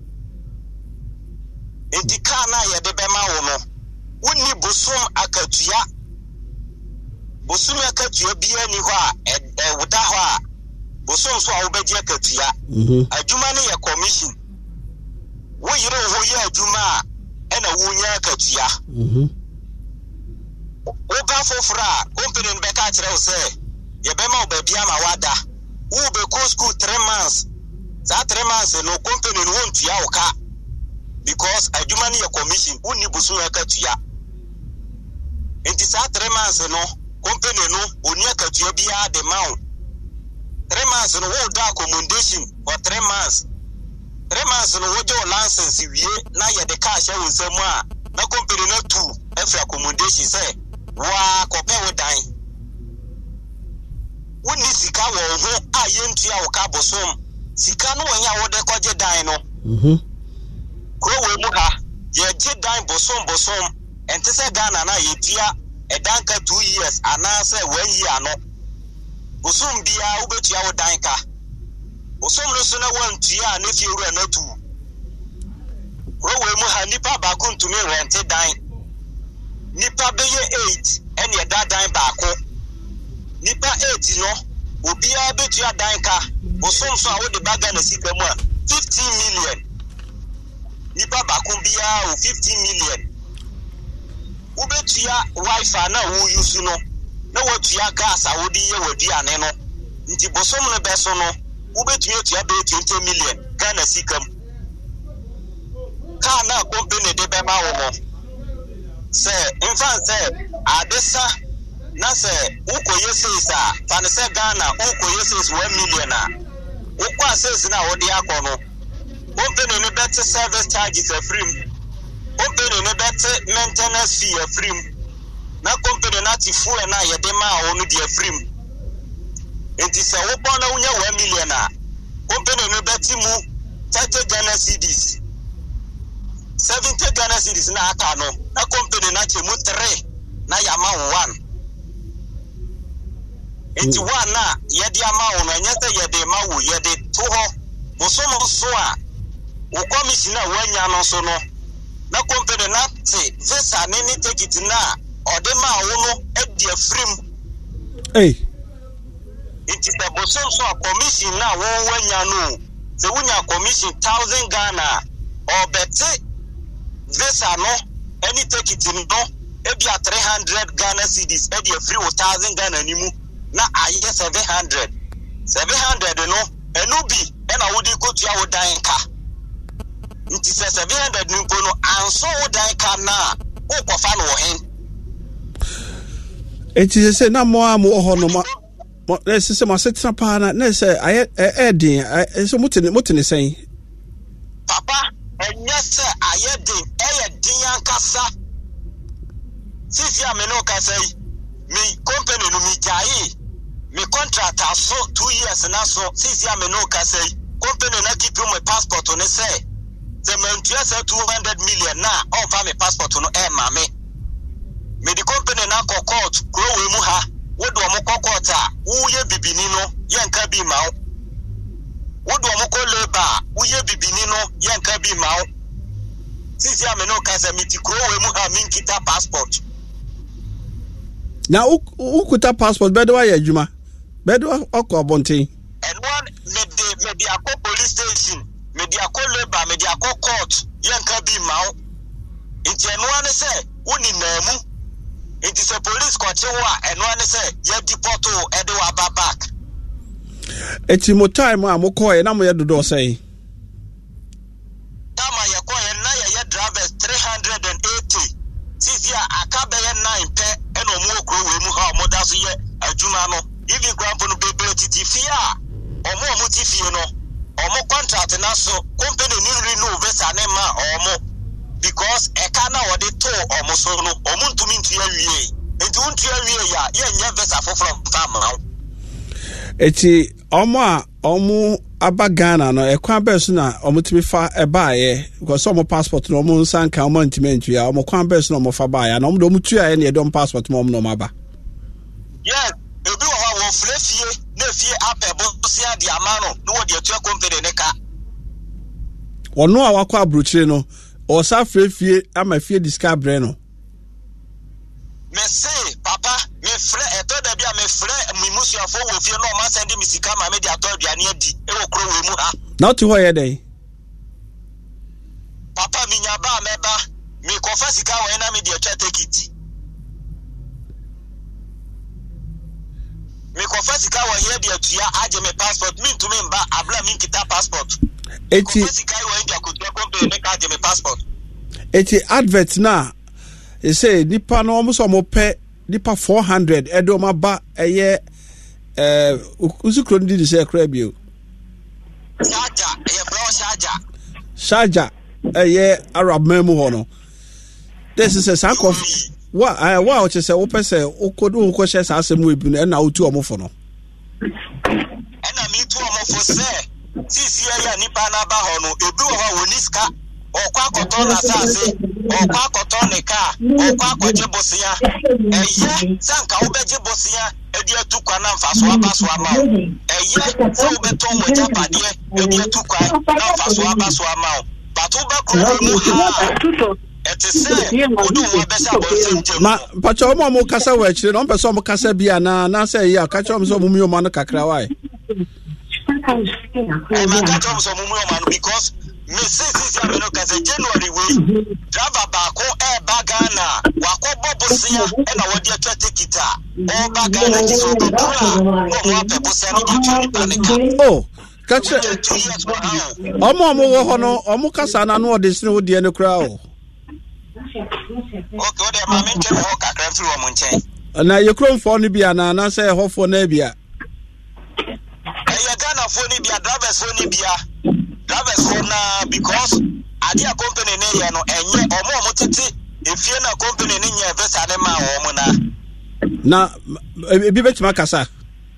Speaker 15: enti kana ye de be ma wo no wonni bosom akatua bia ni ho a e wuda ho a bosom so a wo beje akatua adwuma ne ye commission wo yire ho ye adwuma e na wunya akatua wo ba fofra company no be ka kire wo se ye be ma oba bia ma wada wo be go school 3 months za 3 months no company no won tua wo ka because adwuma ne ye commission wonni bosom akatua enti za 3 months no company no oni akatua bia de ma 3 months no wo da accommodation for 3 months 3 months no wo jo license wie na ye de cash e wonsam a na company na tu every accommodation say wa ko pe wo dan woni sika wo ho a ye ntua wo ka bosom sika no wanya wo de koje dan no kuro we mu ha ye je dan bosom ente se Ghana na ye tia e dan ka 2 years ana se 1 year no bosom bia wo betua wo dan ka bosom no so na wan tua na fi wura na tu kuro we mu ha nipa ba ko ntumi rent dan nipa beye 8 ene da dan ba ko nipa 8 no obia betua dan ka bosom so a wo de baga na sika mu a 15 million nipa ba ko bia o 15 million ubetua wifi na wo use no na watua gas a wo di ye waduane no nti bosom no beso no ubetua tua be 20 million Ghana sikam ka na company de be ma wo mo se in fact se adesa na se ukoye sesa fan se Ghana ukoye sesa 1 million a ukwa sesa na wo di akono company no better service charges are free company no better maintenance fee are free na company na ti fuel na ye de ma onu de free enti se wo pon na unya 1 million a company no better mu 30 Ghana cedis 70 Ghana cedis na aka no na company na che mu 3 na ya ma 1 enti 1 na ye de ama onu anya se ye de ma wo ye de to ho bosomo so a wo commissioner wanya no so no na company na te visa ne ni take it na ode ma wo no e de free It is a bosom so a commission now, when you know. The winner commission 1,000 Ghana or better. Visa no, any take it in no, maybe 300 Ghana cedis, maybe a free 1,000 Ghana nimu. Now I hear 700. 700, no, and no be, and I would go to our dying car. It is a 700 new no, and so dying car now. Oh, Kofan or him.
Speaker 3: It is a no more honor. Let's say my set up, let's say I adding, so much in saying.
Speaker 15: Papa, and yes, sir, I adding, Dian Cassa. Sisia Menoka say, me company no me jai, me contract so 2 years and so Sisia Menoka say, company na keep you my passport on say. The man just 200 million now, all for my passport no mame. Me the company na court, grow muha. What do I call who ye bibinino, yanka be mouth? What do I call labor? Who ye bibinino, yanka be mouth? Since I am no casamiti crow, muha minkita passport.
Speaker 3: Now, who could have passport? Better why, Juma? Better or Bonte?
Speaker 15: And one Mediaco police station, Mediaco labor, Mediaco court, yanka be mouth. It's a one say, Uni Nemu. It is a police court and one say, "Ye deport Edward back."
Speaker 3: It's more time, I'm okay, and I'm here to do say.
Speaker 15: Tama Yakoya Naya drivers 380. Since ya Akabe 9 pe and Omoko Muha Modasia, a Jumano, even Grandpa Baby Tifia, or more Mutifino, or more contract and also company new no vessel or more. Because a cana or the toe or mosono or muntumintu ye, and don't you vessel from farm.
Speaker 3: Eti omu abagana no e kwan beso na omutimi fa ebaaye because omo passport no omo nsanka omo ntimentu ya omo kwan beso na omo fa baaye na omo do mutu ya ne dom passport mo no maba.
Speaker 15: Yes, ebi wo flefie na fie apebo sia di amano no wo de atua company ne ka.
Speaker 3: Ono a wakọ abrochire no o sa frefie ama fie discover no.
Speaker 15: Me say papa me frɛ ɛtɔ da bia me frɛ me musuafo wo fie no ma send me sika ma me de atɔ aduane adi e wo kro we mu ha.
Speaker 3: Na to ho ye dey.
Speaker 15: Papa mi nya ba meba me kofa sika wo na me de atwa take it. Me kofa sika wo here de atua age me passport me to me mba abla mi kita passport.
Speaker 3: Eti
Speaker 15: sika wo nja ko de company me ka age me passport.
Speaker 3: Eti advert na e say nipa no omo so mo pe nipa 400 edo ma ba eye usukro ndi di say kra bio. Shaja eye Arab memu ho no. This is a sack of what o che say wo pese o kodu ko she sa asem we bi no na otu omo fo no.
Speaker 15: Ena mi tu omo fo say sisi ya nipa na ba ho no ebi ho woniska okwa akoto na sase okwa akoto ne ka okwa akoje bosia eye sanka wo beje bosia edi atukwa na mfaso abaso ama eye so wo beto mo japade edi atukwa na mfaso abaso ama batu be kro mu ha etese odu wo besa bonse
Speaker 3: ma pacho mo kasa wa chire no pese mo kasa bia na say ya ka cho mo so mo mi o ma no kakra wai
Speaker 15: ma ka cho mo so mo mi o ma no because me since January we driver baako bagana wako bobosia na wodi atwa tikita o bagana jiso bobura no mo apebosia no di panika
Speaker 3: oh kache omo wo ho no omo kasa na no odi sine wodi ene kra o
Speaker 15: okay odi ma mente ho kakra firi wo mo nchen
Speaker 3: na yekrom fo no bia na say ho fo na bia
Speaker 15: Gana fo ni bia drivers fo ni bia drivers for na because adia company ne ye no enye omo tete efie na company ne nya vesa ne ma omo
Speaker 3: na ebi betima kasa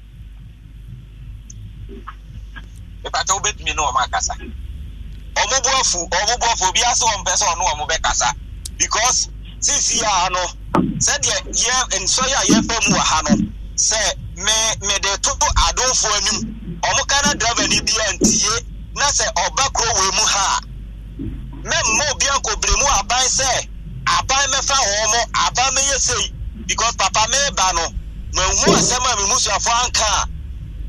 Speaker 15: e pa to betimi no ma kasa omo boafu bi aso on person no omo be kasa because since ya no said ye en so ya ye fam wa ha no say me de to adonfo anim omo kana driver ni bia ntie na se obakro we mu ha memmo bia ko bremu aban se aban me fa homo aban me yesei because papa me ba no hu asema me musuafo anka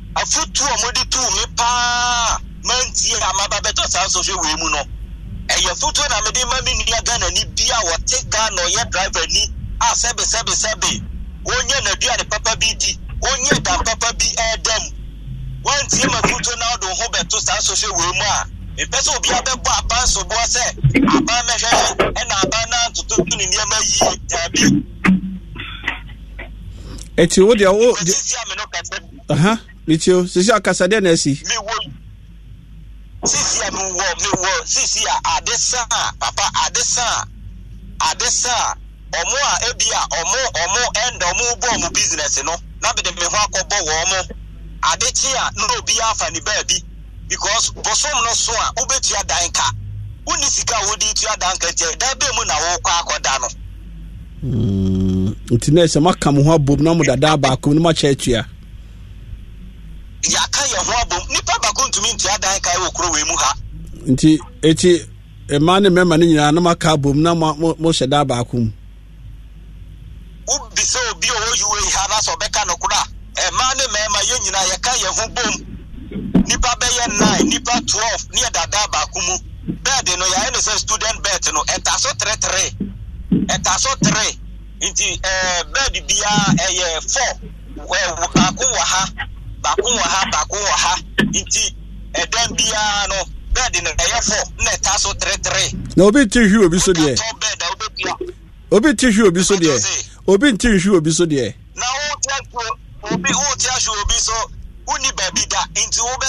Speaker 15: afutu omodi tu me pa mantie amaba beto sa social we mu no eye futu na me de ma me nua Ghana ni bia wote Ghana ye driver ni a sebe onye na dua ne papa bi di onye da papa bi edam wantie ma futu na do ho beto sa social we mu a me pese obi abebo aban so bo se aban mehwe e na aban na tutu ni niam yi tabi
Speaker 3: eti wo de wo aha litio sisi akasa de na asi
Speaker 15: me wo sisi sisi adesa papa adesa omo a ebia omo end omo bo omo business no na be de me ho akobo wo omo adechi a no obi afa ni ba bi because bosom no so a obetua danka uni sika wodi tua danka tie da be mu na wo kwa akoda no
Speaker 3: ntine se makam ho abom na mo dada ba ko no ma chetua
Speaker 15: ya ka ye ho abom nipa ba ko ntumi ntua danka e wokro we mu ha
Speaker 3: nti eti ema ne mema ne nyina na maka abom na mo sheda ba ko
Speaker 15: ubi so obi o yuwe ha na so beka no kura ema ne mema ye nyina ye ka ye ho bom nipa be ye 9 nipa 12 ni dada ba ko mu bed no ya ne student bed no etaso 3 nti bed bia eye 4 ba ko wa ha nti edem bia no bed no eye 4 na etaso 3
Speaker 3: na obi tihwi obi so de obi tihwi obi so de obi tihwi obi so de
Speaker 15: na o tia obi so uni baby da nti